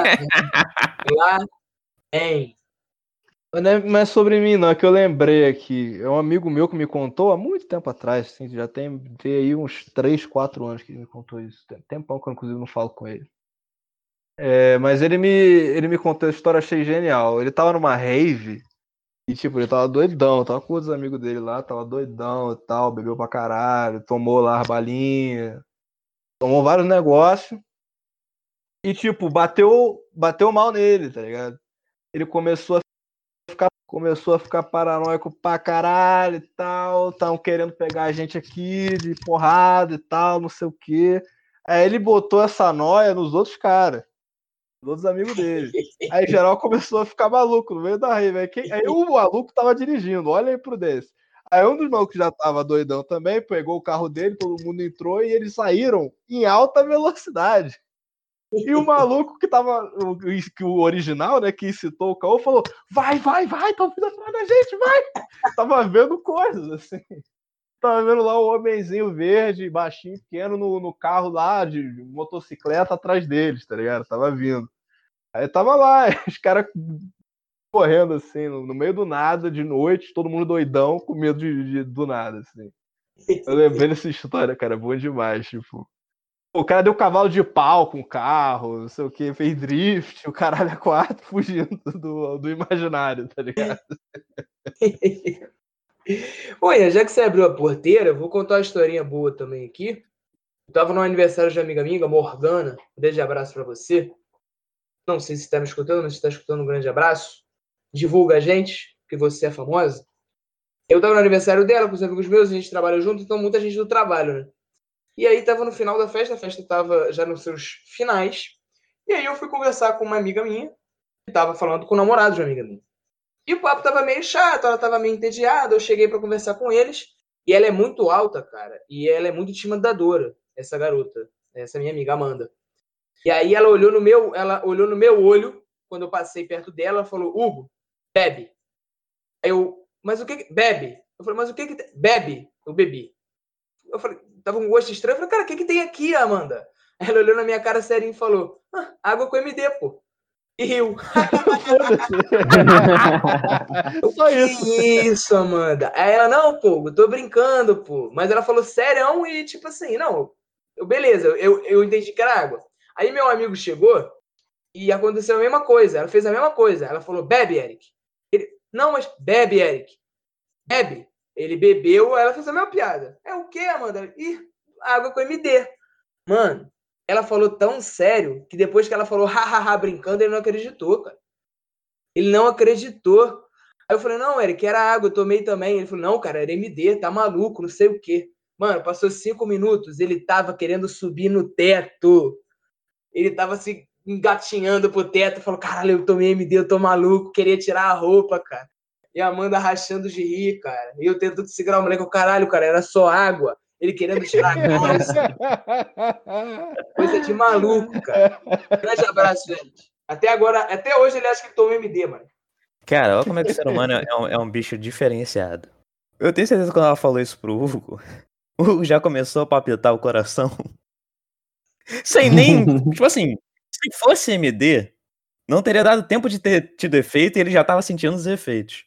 Lá tem. Não é sobre mim, não. É que eu lembrei aqui. É um amigo meu que me contou há muito tempo atrás. Assim, já tem aí uns 3, 4 anos que ele me contou isso. Tem tempão que eu, inclusive, não falo com ele. Mas ele me contou a história, achei genial. Ele tava numa rave e, tipo, ele tava doidão. Tava com outros amigos dele lá, tava doidão e tal. Bebeu pra caralho, tomou lá as balinhas, tomou vários negócios. E, tipo, bateu mal nele, tá ligado? Ele começou a ficar paranoico pra caralho e tal, estavam querendo pegar a gente aqui de porrada e tal, não sei o quê. Aí ele botou essa noia nos outros caras, nos outros amigos dele. Aí geral começou a ficar maluco no meio da rave. Aí o maluco tava dirigindo, olha aí pro desse. Aí um dos malucos que já tava doidão também, pegou o carro dele, todo mundo entrou e eles saíram em alta velocidade. E o maluco que tava, que o original, né, que incitou o caô, falou: vai, tão vindo atrás da gente, vai! Tava vendo coisas, assim. Tava vendo lá o homenzinho verde, baixinho, pequeno, no carro lá, de motocicleta atrás deles, tá ligado? Tava vindo. Aí tava lá, os caras correndo, assim, no meio do nada, de noite, todo mundo doidão, com medo do nada, assim. Eu lembrei dessa história, cara, bom demais, tipo. O cara deu cavalo de pau com o carro, não sei o que, fez drift, o caralho a 4 fugindo do imaginário, tá ligado? Olha, já que você abriu a porteira, eu vou contar uma historinha boa também aqui. Eu tava no aniversário de uma amiga minha, Morgana. Um grande abraço pra você. Não sei se você tá me escutando, mas se tá escutando, um grande abraço. Divulga a gente, que você é famosa. Eu tava no aniversário dela com os amigos meus, a gente trabalha junto, então muita gente do trabalho, né? E aí tava no final da festa, a festa tava já nos seus finais. E aí eu fui conversar com uma amiga minha, que tava falando com o namorado de uma amiga minha. E o papo tava meio chato, ela tava meio entediada, eu cheguei pra conversar com eles. E ela é muito alta, cara, e ela é muito intimidadora, essa garota, essa minha amiga Amanda. E aí ela olhou no meu olho, quando eu passei perto dela, falou, Hugo, bebe. Aí eu, mas o que bebe? Eu falei, mas o que bebe? Eu bebi. Eu falei, tava com um gosto estranho. Eu falei, cara, o que tem aqui, Amanda? Aí ela olhou na minha cara sério e falou, água com MD, pô. E riu. Só isso. Que isso, Amanda? Aí ela, não, pô, eu tô brincando, pô. Mas ela falou sério e tipo assim, não, beleza, eu entendi que era água. Aí meu amigo chegou e aconteceu a mesma coisa. Ela fez a mesma coisa. Ela falou, bebe, Eric. Ele, não, mas bebe, Eric. Bebe. Ele bebeu, ela fez a mesma piada. É o quê, Amanda? Ih, água com MD. Mano, ela falou tão sério que depois que ela falou hahaha brincando, ele não acreditou, cara. Ele não acreditou. Aí eu falei, não, Eric, era água, eu tomei também. Ele falou, não, cara, era MD, tá maluco, não sei o quê. Mano, passou 5 minutos, ele tava querendo subir no teto. Ele tava se engatinhando pro teto, falou, caralho, eu tomei MD, eu tô maluco, queria tirar a roupa, cara. E a Amanda rachando de rir, cara. E eu tentando segurar o moleque, eu, caralho, cara, era só água. Ele querendo tirar a calça. Coisa de maluco, cara. Grande abraço, gente. Até agora, até hoje ele acha que tomou MD, mano. Cara, olha como é que o ser humano é um bicho diferenciado. Eu tenho certeza que quando ela falou isso pro Hugo, o Hugo já começou a palpitar o coração. Sem nem. Tipo assim, se fosse MD, não teria dado tempo de ter tido efeito e ele já tava sentindo os efeitos.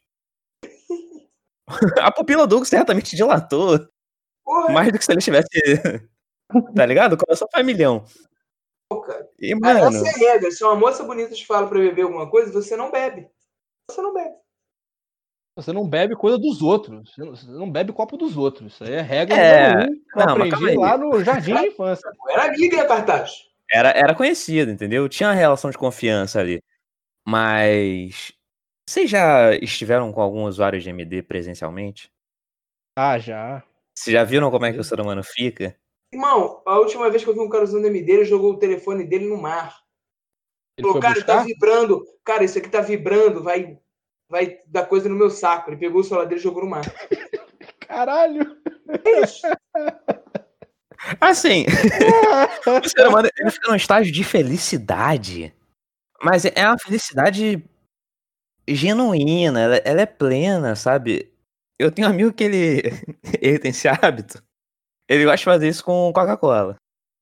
A pupila do Hugo certamente dilatou. Porra, Mais do que se ele tivesse. Tá ligado? O coração foi milhão. cara. E, mano. Essa é a regra. Se uma moça bonita te fala pra beber alguma coisa, você não bebe. Você não bebe. Você não bebe coisa dos outros. Você não bebe copo dos outros. Isso aí é regra número 1 que eu Não, mas calma aprendi aí. lá no jardim de infância. Era amiga, cartaz. Era conhecido, entendeu? Tinha uma relação de confiança ali. Mas. Vocês já estiveram com algum usuário de MD presencialmente? Ah, já. Vocês já viram como é que o ser humano fica? Irmão, a última vez que eu vi um cara usando MD, ele jogou o telefone dele no mar. Ele Falou, foi cara, buscar? tá vibrando. Cara, isso aqui tá vibrando, vai dar coisa no meu saco. Ele pegou o celular dele e jogou no mar. Caralho! É isso. Assim, o ser humano ele fica num estágio de felicidade. Mas é uma felicidade genuína, ela é plena, sabe? Eu tenho um amigo que ele tem esse hábito. Ele gosta de fazer isso com Coca-Cola.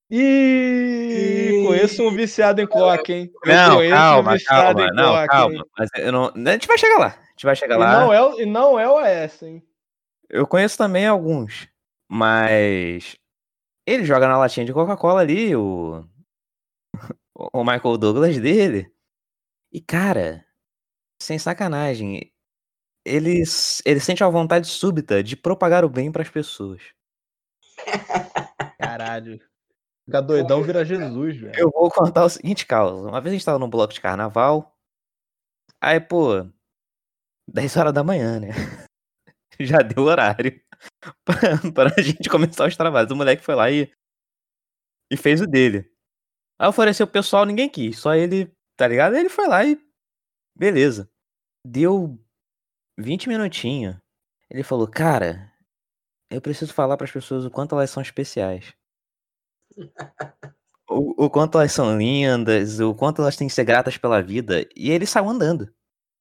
Ih, conheço um viciado em coca, hein? Eu Não, conheço calma, um viciado em não, coca, calma. hein? Mas eu não. A gente vai chegar lá. A gente vai chegar E lá. não é o AS, hein? Eu conheço também alguns. Mas ele joga na latinha de Coca-Cola ali, o Michael Douglas dele. E, cara, sem sacanagem, ele sente a vontade súbita de propagar o bem pras pessoas. Caralho. Ficar doidão vira Jesus, velho. Eu vou contar o seguinte, Carlos. Uma vez a gente tava num bloco de carnaval. Aí, pô, 10 horas da manhã, né? Já deu horário pra gente começar os trabalhos. O moleque foi lá e fez o dele. Aí ofereceu pro pessoal, ninguém quis. Só ele, tá ligado? Aí ele foi lá e beleza. Deu 20 minutinhos. Ele falou, cara, eu preciso falar pras pessoas o quanto elas são especiais. O quanto elas são lindas, o quanto elas têm que ser gratas pela vida. E ele saiu andando.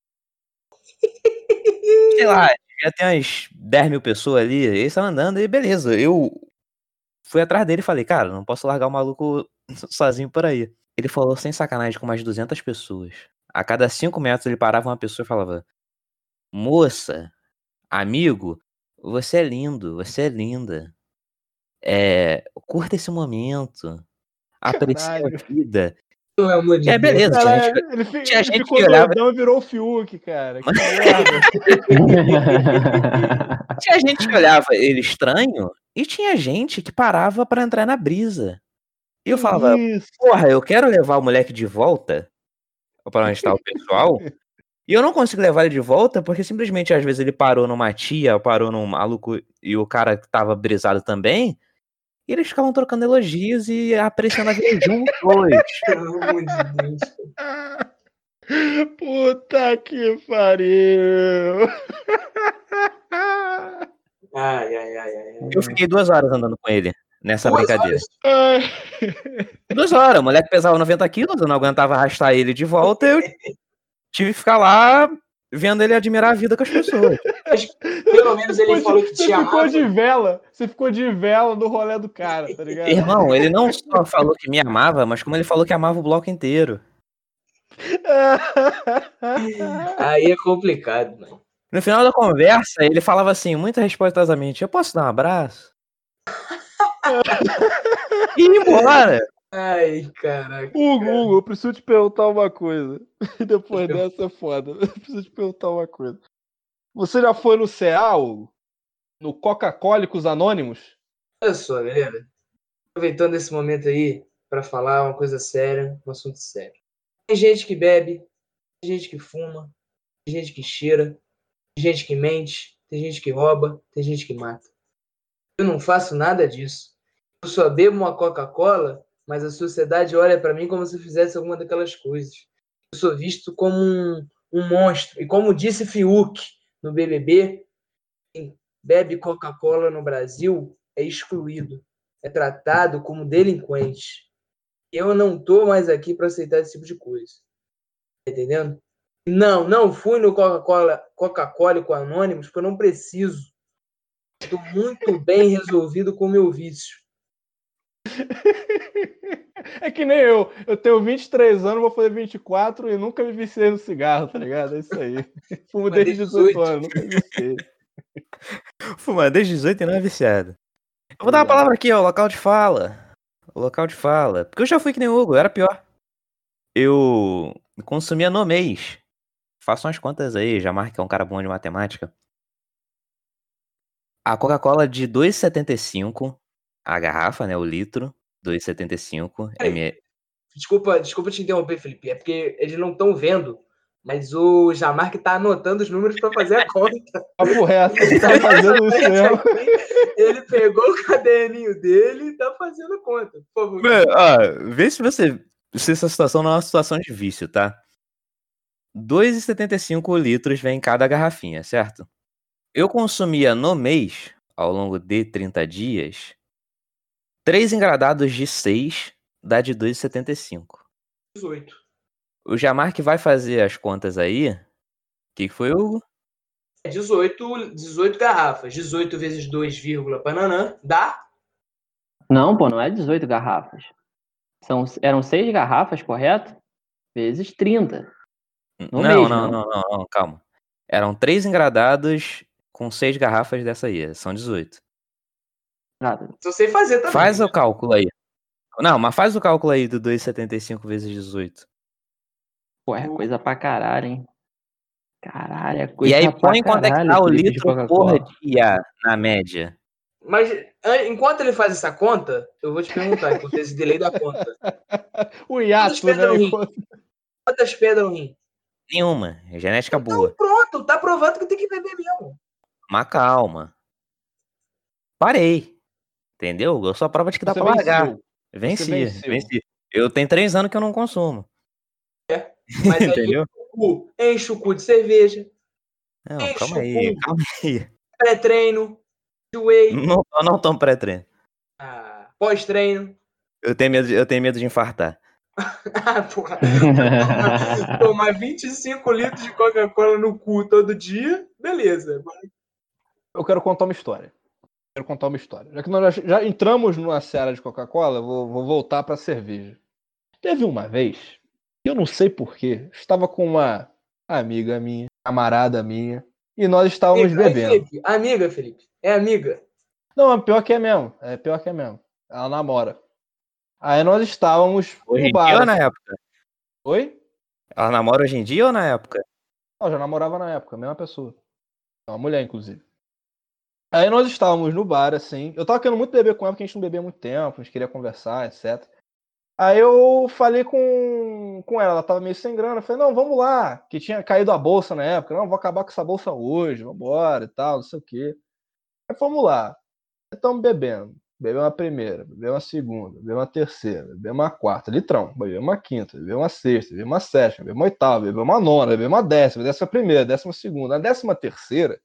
Sei lá, já tem umas 10 mil pessoas ali. Ele saiu andando e beleza. Eu fui atrás dele e falei, cara, não posso largar o maluco sozinho por aí. Ele falou sem sacanagem com mais 200 pessoas. A cada 5 metros ele parava uma pessoa e falava, moça, amigo, você é lindo, você é linda. Curta esse momento. aprecia a vida. Pelo amor de Deus. Beleza, Caralho, tinha ele gente ficou que olhava. doidão e virou o Fiuk, cara. Que merda. Tinha gente que olhava ele estranho e tinha gente que parava pra entrar na brisa. E eu falava, Isso. porra, eu quero levar o moleque de volta pra onde tá o pessoal. E eu não consigo levar ele de volta porque simplesmente às vezes ele parou numa tia, parou num maluco e o cara que tava brisado também. E eles ficavam trocando elogios e apreciando a vida juntos. Pelo amor de Deus. Puta que pariu. Ai. Eu fiquei 2 horas andando com ele nessa 2 brincadeira. horas? 2 horas, o moleque pesava 90 quilos, eu não aguentava arrastar ele de volta, eu tive que ficar lá vendo ele admirar a vida com as pessoas. Mas pelo menos ele falou que te amava. Você ficou de vela no rolê do cara, tá ligado? Irmão, ele não só falou que me amava, mas como ele falou que amava o bloco inteiro. Aí é complicado, mano. No final da conversa, ele falava assim, muito respeitosamente, eu posso dar um abraço? E ir embora. Ai, caraca. Hugo, eu preciso te perguntar uma coisa. Depois dessa é foda. Eu preciso te perguntar uma coisa. Você já foi no CA, Hugo? No Coca-Cola Anônimos? Olha só, galera. Aproveitando esse momento aí para falar uma coisa séria, um assunto sério. Tem gente que bebe, tem gente que fuma, tem gente que cheira, tem gente que mente, tem gente que rouba, tem gente que mata. Eu não faço nada disso. Eu só bebo uma Coca-Cola, mas a sociedade olha para mim como se eu fizesse alguma daquelas coisas. Eu sou visto como um monstro. E como disse Fiuk no BBB, quem bebe Coca-Cola no Brasil é excluído, é tratado como delinquente. Eu não tô mais aqui para aceitar esse tipo de coisa. Tá entendendo? Não fui no Coca-Cola com Anônimos, porque eu não preciso. Estou muito bem resolvido com o meu vício. É que nem eu. Eu tenho 23 anos, vou fazer 24 e nunca me viciei no cigarro, tá ligado? É isso aí. Fumo desde 18 anos, nunca me viciei. Fuma desde 18 e não é viciado. Eu vou dar uma palavra aqui, ó, local de fala. O local de fala. Porque eu já fui que nem o Hugo, era pior. Eu consumia no mês. Façam as contas aí, já marca um cara bom de matemática. A Coca-Cola de 2,75, a garrafa, né, o litro, 2,75 ml. Desculpa te interromper, Felipe. É porque eles não estão vendo, mas o Jamarque tá anotando os números para fazer a conta. Papo reto, ele tá fazendo isso mesmo. Aqui, ele pegou o caderninho dele e tá fazendo a conta. Por favor. Vê se se essa situação não é uma situação de vício, tá? 2,75 litros vem em cada garrafinha, certo? Eu consumia no mês, ao longo de 30 dias, 3 engradados de 6 dá de 2,75. 18. O Jamarque vai fazer as contas aí. O que foi, Hugo? 18 garrafas. 18 vezes 2, pananã, dá? Não, pô, não é 18 garrafas. Eram 6 garrafas, correto? Vezes 30. Não, calma. Eram 3 engradados com 6 garrafas dessa aí. São 18. Nada. Só sei fazer também. Faz o cálculo aí. Não, mas faz o cálculo aí do 2,75 vezes 18. Pô, é coisa pra caralho, hein? Caralho, é coisa E aí pra põe quanto é que caralho, tá o Felipe, de litro Coca-Cola. por dia, na média. Mas enquanto ele faz essa conta, eu vou te perguntar, enquanto esse delay da conta. O hiato, né? Quantas pedras no rim? Nenhuma. É genética Então, boa. pronto, tá provado que tem que beber mesmo. Mas calma. Parei. Entendeu? Eu sou a prova de que dá pra largar. Venci. Eu tenho 3 anos que eu não consumo. Mas entendeu? Aí enche o cu de cerveja. Não, calma aí. Pré-treino. Whey. Não tomo pré-treino. Pós-treino. Eu tenho medo de infartar. Porra. Tomar 25 litros de Coca-Cola no cu todo dia, beleza. Eu quero contar uma história. Já que nós já entramos numa seara de Coca-Cola, vou voltar pra cerveja. Teve uma vez, eu não sei porquê, estava com uma amiga minha, camarada minha, e nós estávamos bebendo. Amiga, Felipe. É amiga? Não, pior que é mesmo. Ela namora. Aí nós estávamos Hoje no em bar. dia ou na época? Oi? Ela namora hoje em dia ou na época? Não, já namorava na época, a mesma pessoa. Uma mulher, inclusive. Aí nós estávamos no bar, assim. Eu tava querendo muito beber com ela, porque a gente não bebia há muito tempo, a gente queria conversar, etc. Aí eu falei com ela tava meio sem grana. Eu falei, não, vamos lá, que tinha caído a bolsa na época. Não, vou acabar com essa bolsa hoje, vambora e tal, não sei o quê. Aí vamos lá. Estamos bebendo. Bebemos uma primeira, bebemos uma segunda, bebemos uma terceira, bebemos uma quarta, litrão, bebemos uma quinta, bebemos uma sexta, bebemos uma sétima, bebemos uma oitava, bebemos uma nona, bebemos uma décima primeira, 12ª. Na 13ª,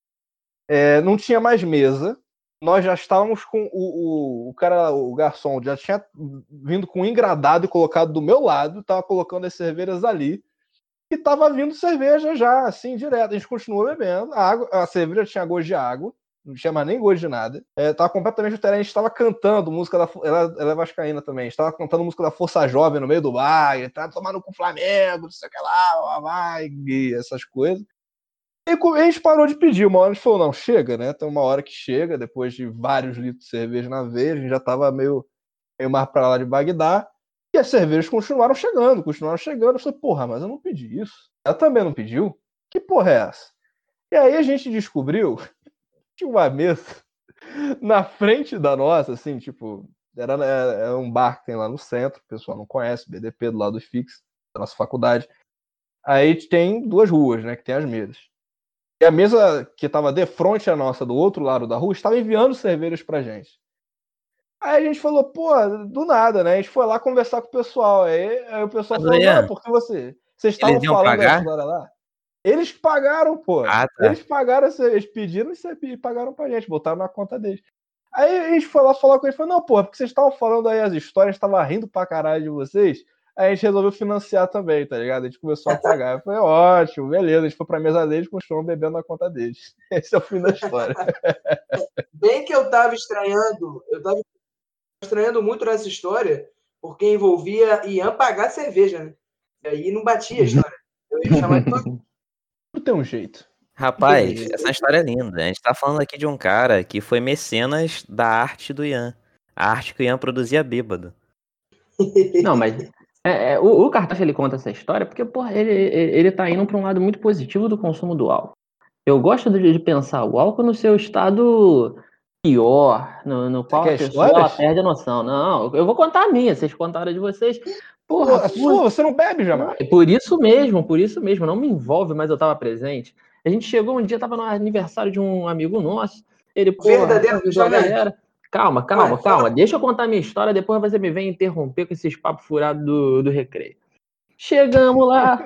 não tinha mais mesa. Nós já estávamos com o cara, o garçom, já tinha vindo com um engradado e colocado do meu lado, estava colocando as cervejas ali, e estava vindo cerveja já, assim, direto. A gente continuou bebendo, a cerveja tinha gosto de água, não tinha mais nem gosto de nada. Tava completamente diferente, a gente estava cantando música ela é vascaína também, a gente estava cantando música da Força Jovem no meio do bar, e tá tomando com o Flamengo, não sei o que lá, vai, essas coisas. E a gente parou de pedir, uma hora a gente falou, não, chega, né? Tem uma hora que chega, depois de vários litros de cerveja na veia, a gente já tava meio mais pra lá de Bagdá, e as cervejas continuaram chegando. Eu falei, porra, mas eu não pedi isso. Ela também não pediu? Que porra é essa? E aí a gente descobriu que uma mesa na frente da nossa, assim, tipo, era um bar que tem lá no centro, o pessoal não conhece, BDP, do lado do Fix, da nossa faculdade. Aí tem 2 ruas, né, que tem as mesas. E a mesa que estava de frente à nossa, do outro lado da rua, estava enviando cervejas pra gente. Aí a gente falou, pô, do nada, né? A gente foi lá conversar com o pessoal. Aí o pessoal falou, não, porque vocês estavam Eles iam falando pagar? essa história lá. Eles pagaram, pô. Ah, tá. Eles pagaram, eles pediram e pagaram pra gente, botaram na conta deles. Aí a gente foi lá falar com eles, falou, não, pô, porque vocês estavam falando aí as histórias, estava rindo pra caralho de vocês. Aí a gente resolveu financiar também, tá ligado? A gente começou a pagar. Eu falei, ótimo, beleza. A gente foi pra mesa deles e continuou bebendo na conta deles. Esse é o fim da história. Bem que eu tava estranhando muito nessa história, porque envolvia Ian pagar cerveja, né? E aí não batia a história. Eu ia chamar de Tudo tem um jeito. Rapaz, essa história é linda. A gente tá falando aqui de um cara que foi mecenas da arte do Ian. A arte que o Ian produzia bêbado. Não, mas o Cartacho, ele conta essa história porque, porra, ele tá indo pra um lado muito positivo do consumo do álcool. Eu gosto de pensar o álcool no seu estado pior, no qual a pessoa ela perde a noção. Não, eu vou contar a minha, vocês contaram a de vocês. Porra, a sua, você não bebe, Jamar? Por isso mesmo, não me envolve, mas eu tava presente. A gente chegou um dia, tava no aniversário de um amigo nosso, ele, verdadeiro convidou a galera. Calma, deixa eu contar minha história, depois você me vem interromper com esses papos furados do recreio. Chegamos lá,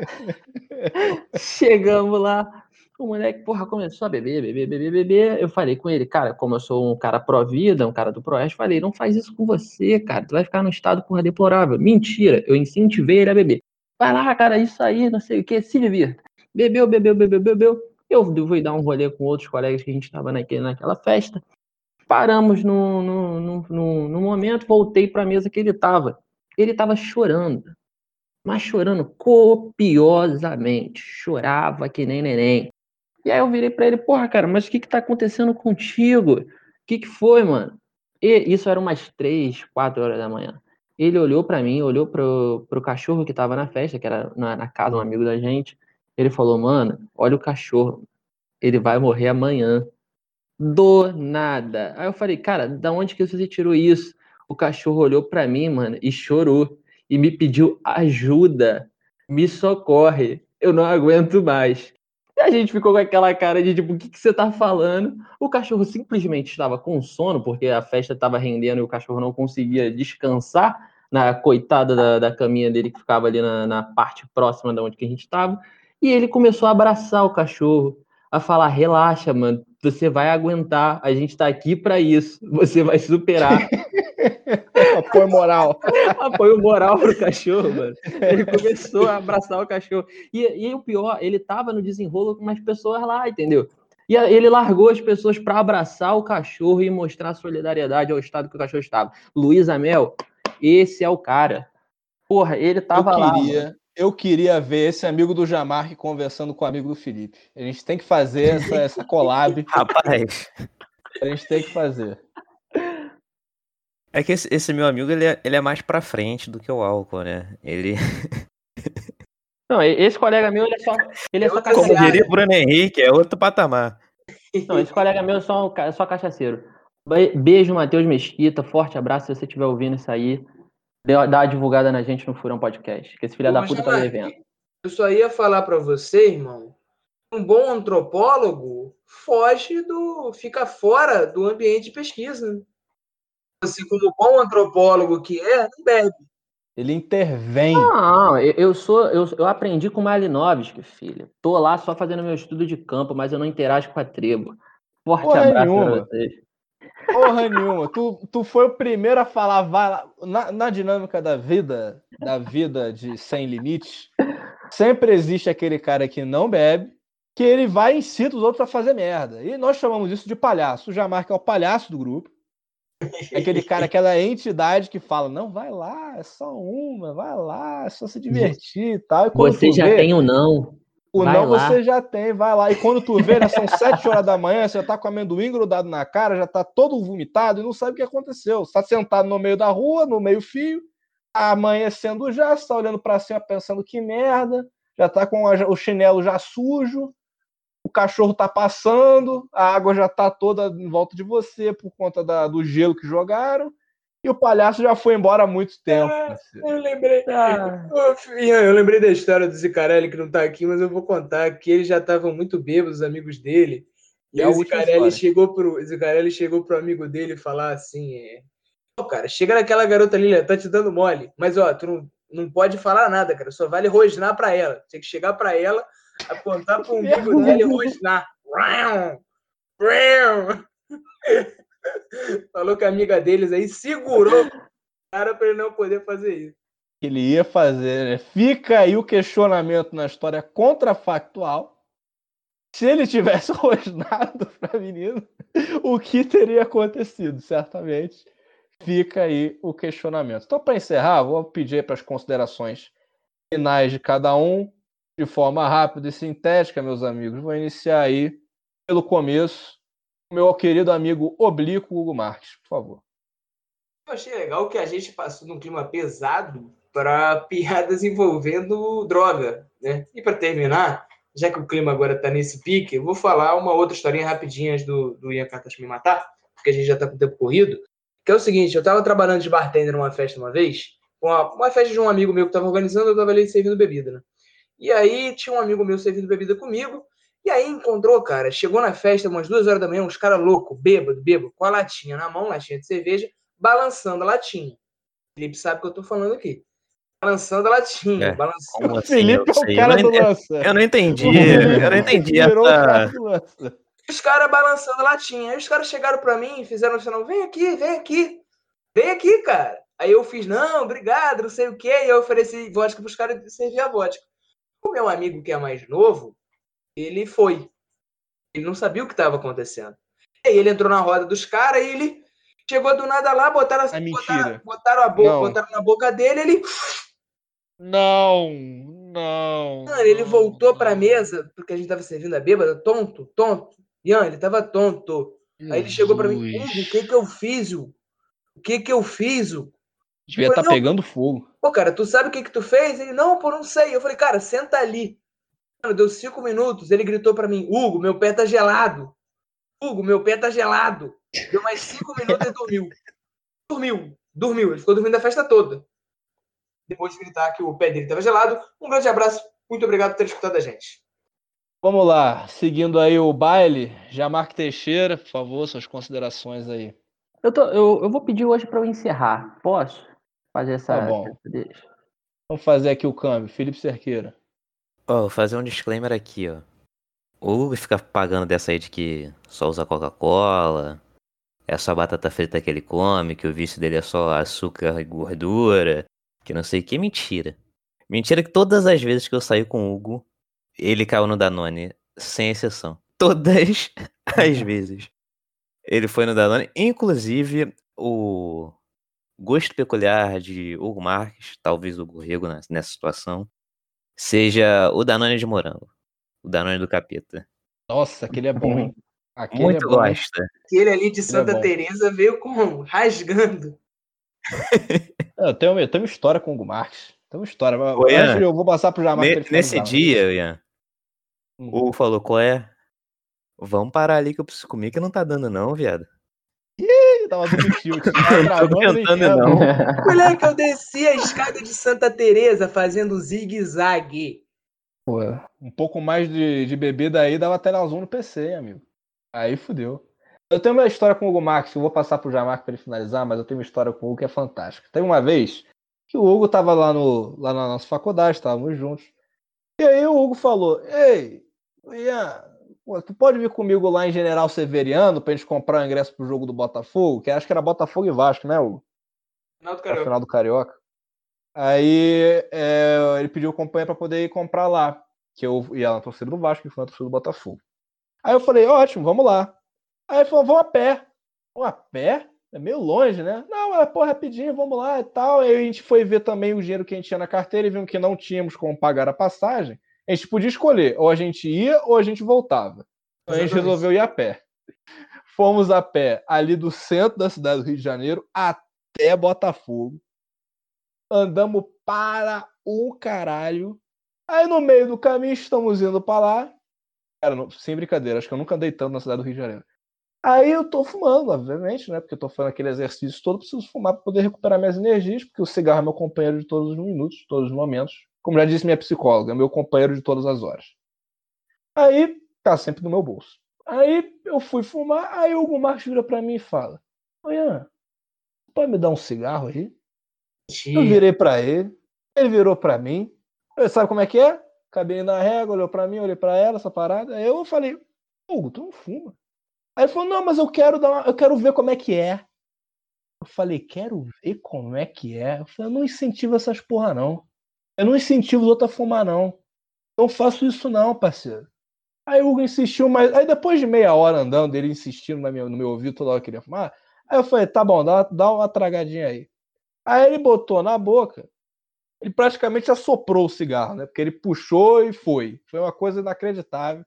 o moleque, porra, começou a beber. Eu falei com ele, cara, como eu sou um cara pró-vida, um cara do Proeste, falei, não faz isso com você, cara, tu vai ficar num estado, porra, deplorável. Mentira, eu incentivei ele a beber. Vai lá, cara, isso aí, não sei o que, se divirta. Bebeu. Eu fui dar um rolê com outros colegas que a gente tava naquela festa. Paramos no momento, voltei pra mesa que ele tava. Ele tava chorando, mas chorando copiosamente. Chorava que nem neném. E aí eu virei pra ele, porra, cara, mas o que tá acontecendo contigo? O que foi, mano? E isso era umas 3, 4 horas da manhã. Ele olhou pra mim, olhou pro cachorro que tava na festa, que era na casa de um amigo da gente. Ele falou, mano, olha o cachorro. Ele vai morrer amanhã. Do nada. Aí eu falei, cara, da onde que você tirou isso? O cachorro olhou pra mim, mano, e chorou. E me pediu ajuda. Me socorre. Eu não aguento mais. E a gente ficou com aquela cara de tipo, o que você tá falando? O cachorro simplesmente estava com sono, porque a festa estava rendendo e o cachorro não conseguia descansar na coitada da caminha dele que ficava ali na parte próxima da onde que a gente estava. E ele começou a abraçar o cachorro, a falar, relaxa, mano, você vai aguentar, a gente tá aqui para isso, você vai superar. Apoio moral. Apoio moral pro cachorro, mano. Ele começou a abraçar o cachorro. E o pior, ele tava no desenrolo com umas pessoas lá, entendeu? E ele largou as pessoas para abraçar o cachorro e mostrar solidariedade ao estado que o cachorro estava. Luiz Amel, esse é o cara. Porra, ele tava lá, mano. Eu queria ver esse amigo do Jamar conversando com o amigo do Felipe. A gente tem que fazer essa collab. Rapaz. A gente tem que fazer. É que esse meu amigo, ele é mais pra frente do que o álcool, né? Ele, Não, esse colega meu, ele é só outra como seara. cachaceiro. diria Bruno Henrique, é outro patamar. Não, esse colega meu é só cachaceiro. Beijo, Matheus Mesquita. Forte abraço se você estiver ouvindo isso aí. Dá uma divulgada na gente no Furão Podcast, que esse filho da Ô, puta tá Jamarque, devendo. eu só ia falar para você, irmão. Um bom antropólogo fica fora do ambiente de pesquisa. Você, como bom antropólogo que é, não bebe. Ele intervém. Não, eu aprendi com Malinovski, filho. Tô lá só fazendo meu estudo de campo, mas eu não interajo com a tribo. Forte Porra abraço pra nenhuma. vocês. Porra nenhuma. Tu foi o primeiro a falar, vai lá. Na dinâmica da vida de sem limites, sempre existe aquele cara que não bebe, que ele vai e incita os outros a fazer merda. E nós chamamos isso de palhaço. O Jamarque é o palhaço do grupo. É aquele cara, aquela entidade que fala, não, vai lá, é só uma, vai lá, é só se divertir e tal. E quando Você tu já vê, tem o não. o Vai não lá. você já tem, vai lá. E quando tu vê, já são 7 horas da manhã, você já tá com amendoim grudado na cara, já tá todo vomitado e não sabe o que aconteceu. Você tá sentado no meio da rua, no meio fio, amanhecendo já, você tá olhando pra cima pensando que merda, já tá com o chinelo já sujo, o cachorro tá passando, a água já tá toda em volta de você por conta do gelo que jogaram, e o palhaço já foi embora há muito tempo. Eu lembrei. Ah, Eu lembrei da história do Zicarelli, que não tá aqui, mas eu vou contar que eles já estavam muito bêbados, os amigos dele. E É aí a o última Zicarelli história. chegou pro amigo dele falar assim: Pô, cara, chega naquela garota ali, ela tá te dando mole. Mas, ó, tu não pode falar nada, cara. Só vale rosnar pra ela. Tem que chegar pra ela, apontar pro umbigo dela e rosnar. Falou que a amiga deles aí segurou o cara pra ele não poder fazer isso. Que ele ia fazer, né? Fica aí o questionamento na história contrafactual. Se ele tivesse rosnado pra menina, o que teria acontecido? Certamente fica aí o questionamento. Então, para encerrar, vou pedir para as considerações finais de cada um, de forma rápida e sintética, meus amigos. Vou iniciar aí pelo começo. Meu querido amigo oblíquo Hugo Marques, por favor. Eu achei legal que a gente passou num clima pesado para piadas envolvendo droga, né? E para terminar, já que o clima agora está nesse pique, eu vou falar uma outra historinha rapidinha antes do Ian Cartas me matar, porque a gente já está com o tempo corrido, que é o seguinte, eu estava trabalhando de bartender numa festa uma vez, uma festa de um amigo meu que estava organizando, eu estava ali servindo bebida, né? E aí tinha um amigo meu servindo bebida comigo, e aí encontrou, cara, chegou na festa umas 2 horas da manhã, uns caras loucos, bêbado, com a latinha na mão, latinha de cerveja, balançando a latinha. O Felipe sabe o que eu tô falando aqui. Balançando a latinha, É, balançando. como O assim? Eu Felipe é o sei. cara do lança. Eu não entendi. O Felipe Eu não entendi virou o cara essa. do lança. Os caras balançando a latinha. Aí os caras chegaram pra mim e fizeram o sinal, vem aqui, vem aqui. Vem aqui, cara. Aí eu fiz, não, obrigado, não sei o quê. E eu ofereci vodka pros caras e servi a vodka. O meu amigo, que é mais novo, ele foi. Ele não sabia o que estava acontecendo. E aí ele entrou na roda dos caras e ele chegou do nada lá, botaram na boca dele, ele... Não. Mano, ele voltou pra mesa, porque a gente tava servindo a bêbada, tonto. Ian, ele tava tonto. Aí ele chegou pra mim, Hugo, o que que eu fiz, Hugo? O que que eu fiz, Hugo? Devia estar pegando fogo. Pô, cara, tu sabe o que que tu fez? Ele, não, pô, não sei. Eu falei, cara, senta ali. Mano, deu 5 minutos, ele gritou pra mim, Hugo, meu pé tá gelado. Hugo, meu pé tá gelado. Deu mais 5 minutos e dormiu. Ele ficou dormindo a festa toda. Depois de gritar que o pé dele estava gelado. Um grande abraço. Muito obrigado por ter escutado a gente. Vamos lá, seguindo aí o baile, Jamarque Teixeira, por favor, suas considerações aí. eu vou pedir hoje para eu encerrar. Posso fazer Tá essa. bom. Vamos fazer aqui o câmbio. Felipe Cerqueira. Ó, vou fazer um disclaimer aqui, ó. O Hugo fica pagando dessa aí de que só usa Coca-Cola, é só batata frita que ele come, que o vício dele é só açúcar e gordura, que não sei o que. Mentira. Mentira que todas as vezes que eu saí com o Hugo, ele caiu no Danone, sem exceção. Todas as vezes. Ele foi no Danone, inclusive o gosto peculiar de Hugo Marques, talvez o Borrego nessa situação, seja o Danone de morango. O Danone do capeta. Nossa, aquele é bom, hein? Aquele Muito é bom, hein? gosta. Aquele ali de Ele é Santa bom. Teresa veio como? Rasgando. Eu tenho uma história com o Hugo Marques. Tem uma história. Ô, Ian, Eu vou passar pro Jamar. Nesse dia, Ian, o Hugo falou, qual é? Vamos parar ali que eu preciso comer, que não tá dando não, viado. Ih, tava dando tilt. Não tô cantando não. Moleque, eu desci a escada de Santa Teresa fazendo zigue-zague. Pô, um pouco mais de bebida aí dava telazão no PC, hein, amigo. Aí fudeu. Eu tenho uma história com o Hugo Marques, eu vou passar pro Jamar para ele finalizar, mas eu tenho uma história com o Hugo que é fantástica. Tem uma vez que o Hugo tava lá na nossa faculdade, estávamos juntos. E aí o Hugo falou, ei, Ian, pô, tu pode vir comigo lá em General Severiano pra gente comprar o ingresso pro jogo do Botafogo? Que acho que era Botafogo e Vasco, né, Hugo? Final do Carioca. Aí ele pediu companhia pra poder ir comprar lá. Que eu ia na torcida do Vasco e fui na torcida do Botafogo. Aí eu falei, ótimo, vamos lá. Aí ele falou, vamos a pé. Vamos a pé? É meio longe, né? Não, pô, rapidinho, vamos lá e tal. Aí a gente foi ver também o dinheiro que a gente tinha na carteira e vimos que não tínhamos como pagar a passagem. A gente podia escolher, ou a gente ia ou a gente voltava. Então a gente resolveu ir a pé. Fomos a pé ali do centro da cidade do Rio de Janeiro até Botafogo. Andamos para o caralho. Aí no meio do caminho estamos indo para lá. Cara, sem brincadeira, acho que eu nunca andei tanto na cidade do Rio de Janeiro. Aí eu tô fumando, obviamente, né? Porque eu tô fazendo aquele exercício todo, preciso fumar para poder recuperar minhas energias, porque o cigarro é meu companheiro de todos os minutos, todos os momentos. Como já disse minha psicóloga, é meu companheiro de todas as horas. Aí, tá sempre no meu bolso. Aí eu fui fumar, aí o Hugo Marques vira pra mim e fala, ô Ian, pode me dar um cigarro aí? Eu virei pra ele virou pra mim, sabe como é que é? Cabine na régua, olhou pra mim, olhei pra ela, essa parada. Aí eu falei, Hugo, tu não fuma? Aí ele falou, não, mas eu quero ver como é que é. Eu falei, quero ver como é que é? Eu falei, eu não incentivo essas porra, não. Eu não incentivo os outros a fumar, não. Não faço isso não, parceiro. Aí o Hugo insistiu, mas aí depois de meia hora andando, ele insistindo no meu ouvido, toda hora que queria fumar, aí eu falei, tá bom, dá uma tragadinha aí. Aí ele botou na boca, ele praticamente assoprou o cigarro, né? Porque ele puxou e foi. Foi uma coisa inacreditável.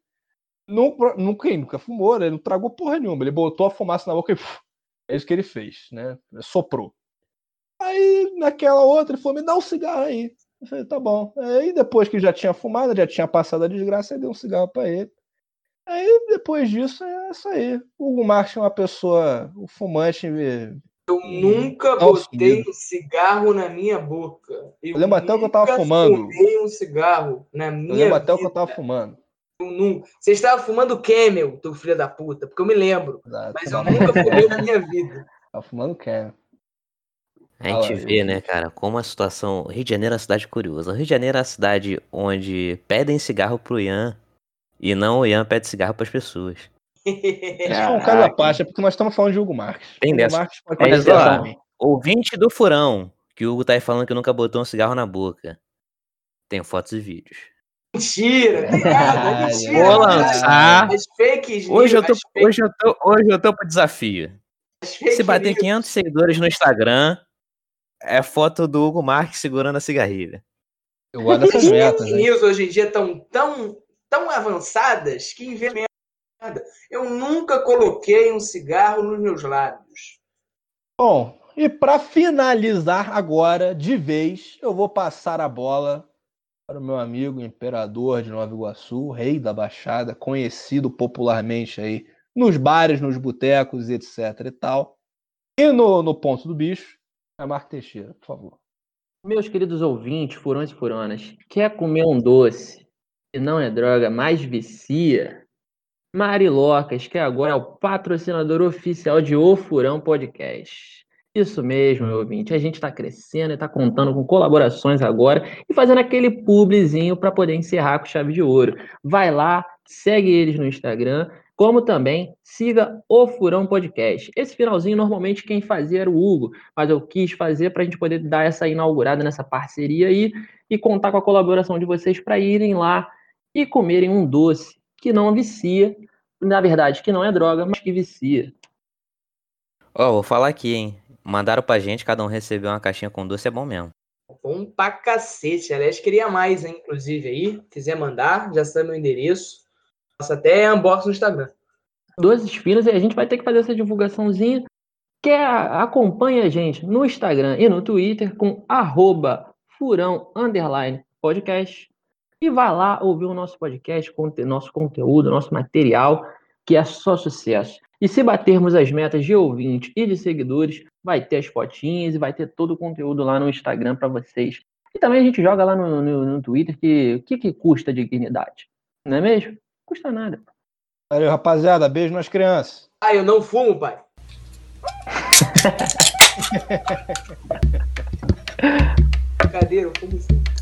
Nunca fumou, né? Ele não tragou porra nenhuma. Ele botou a fumaça na boca e é isso que ele fez, né? Soprou. Aí, naquela outra, ele falou, me dá um cigarro aí. Eu falei, tá bom. Aí, depois que já tinha fumado, já tinha passado a desgraça, eu dei um cigarro pra ele. Aí, depois disso, é isso aí. O Hugo Marques é uma pessoa, o fumante... Eu nunca botei um cigarro na minha boca. Eu lembro até o que eu tava fumando. Eu fumei um cigarro na minha vida. Eu lembro até o que eu tava fumando. Você estava fumando Camel, tu filho da puta, porque eu me lembro. Exato, mas eu nunca fumei na minha vida. Tava fumando Camel. A gente vê, né, cara, como a situação... Rio de Janeiro é uma cidade curiosa. O Rio de Janeiro é a cidade onde pedem cigarro pro Ian e não o Ian pede cigarro pras pessoas. Isso é um caso à parte, é porque nós estamos falando de Hugo Marques. Tem Hugo dessa. Marques pode Mas, ó, ouvinte do Furão, que o Hugo tá aí falando que nunca botou um cigarro na boca. Tem fotos e vídeos. Mentira! Mentira! Vou lançar. As fakes hoje eu tô pro desafio. Se bater 500 seguidores no Instagram, é foto do Hugo Marques segurando a cigarrilha. Eu gosto dessas metas. As news hoje em dia estão tão avançadas que inventam. Eu nunca coloquei um cigarro nos meus lábios. Bom, e para finalizar agora, de vez, eu vou passar a bola para o meu amigo imperador de Nova Iguaçu, rei da Baixada, conhecido popularmente aí nos bares, nos botecos, etc e tal. E no ponto do bicho, é Marco Teixeira, por favor. Meus queridos ouvintes, furões e furonas, quer comer um doce que não é droga, mas vicia? Marilocas, que agora é o patrocinador oficial de O Furão Podcast. Isso mesmo, meu ouvinte. A gente está crescendo e está contando com colaborações agora e fazendo aquele publizinho para poder encerrar com chave de ouro. Vai lá, segue eles no Instagram, como também siga O Furão Podcast. Esse finalzinho, normalmente, quem fazia era o Hugo, mas eu quis fazer para a gente poder dar essa inaugurada nessa parceria aí e contar com a colaboração de vocês para irem lá e comerem um doce que não vicia, na verdade, que não é droga, mas que vicia. Vou falar aqui, hein? Mandaram pra gente, cada um recebeu uma caixinha com doce, é bom mesmo. Bom pra cacete. Aliás, queria mais, hein? Inclusive aí, quiser mandar, já sabe meu endereço. Faço até unboxing no Instagram. Doces finos, e a gente vai ter que fazer essa divulgaçãozinha. acompanhe a gente no Instagram e no Twitter com @furão_podcast e vá lá ouvir o nosso podcast, nosso conteúdo, nosso material, que é só sucesso. E se batermos as metas de ouvintes e de seguidores, vai ter as fotinhas e vai ter todo o conteúdo lá no Instagram para vocês. E também a gente joga lá no Twitter que custa dignidade, não é mesmo? Não custa nada. Valeu, rapaziada. Beijo nas crianças. Eu não fumo, pai. Brincadeira, eu fumo sim.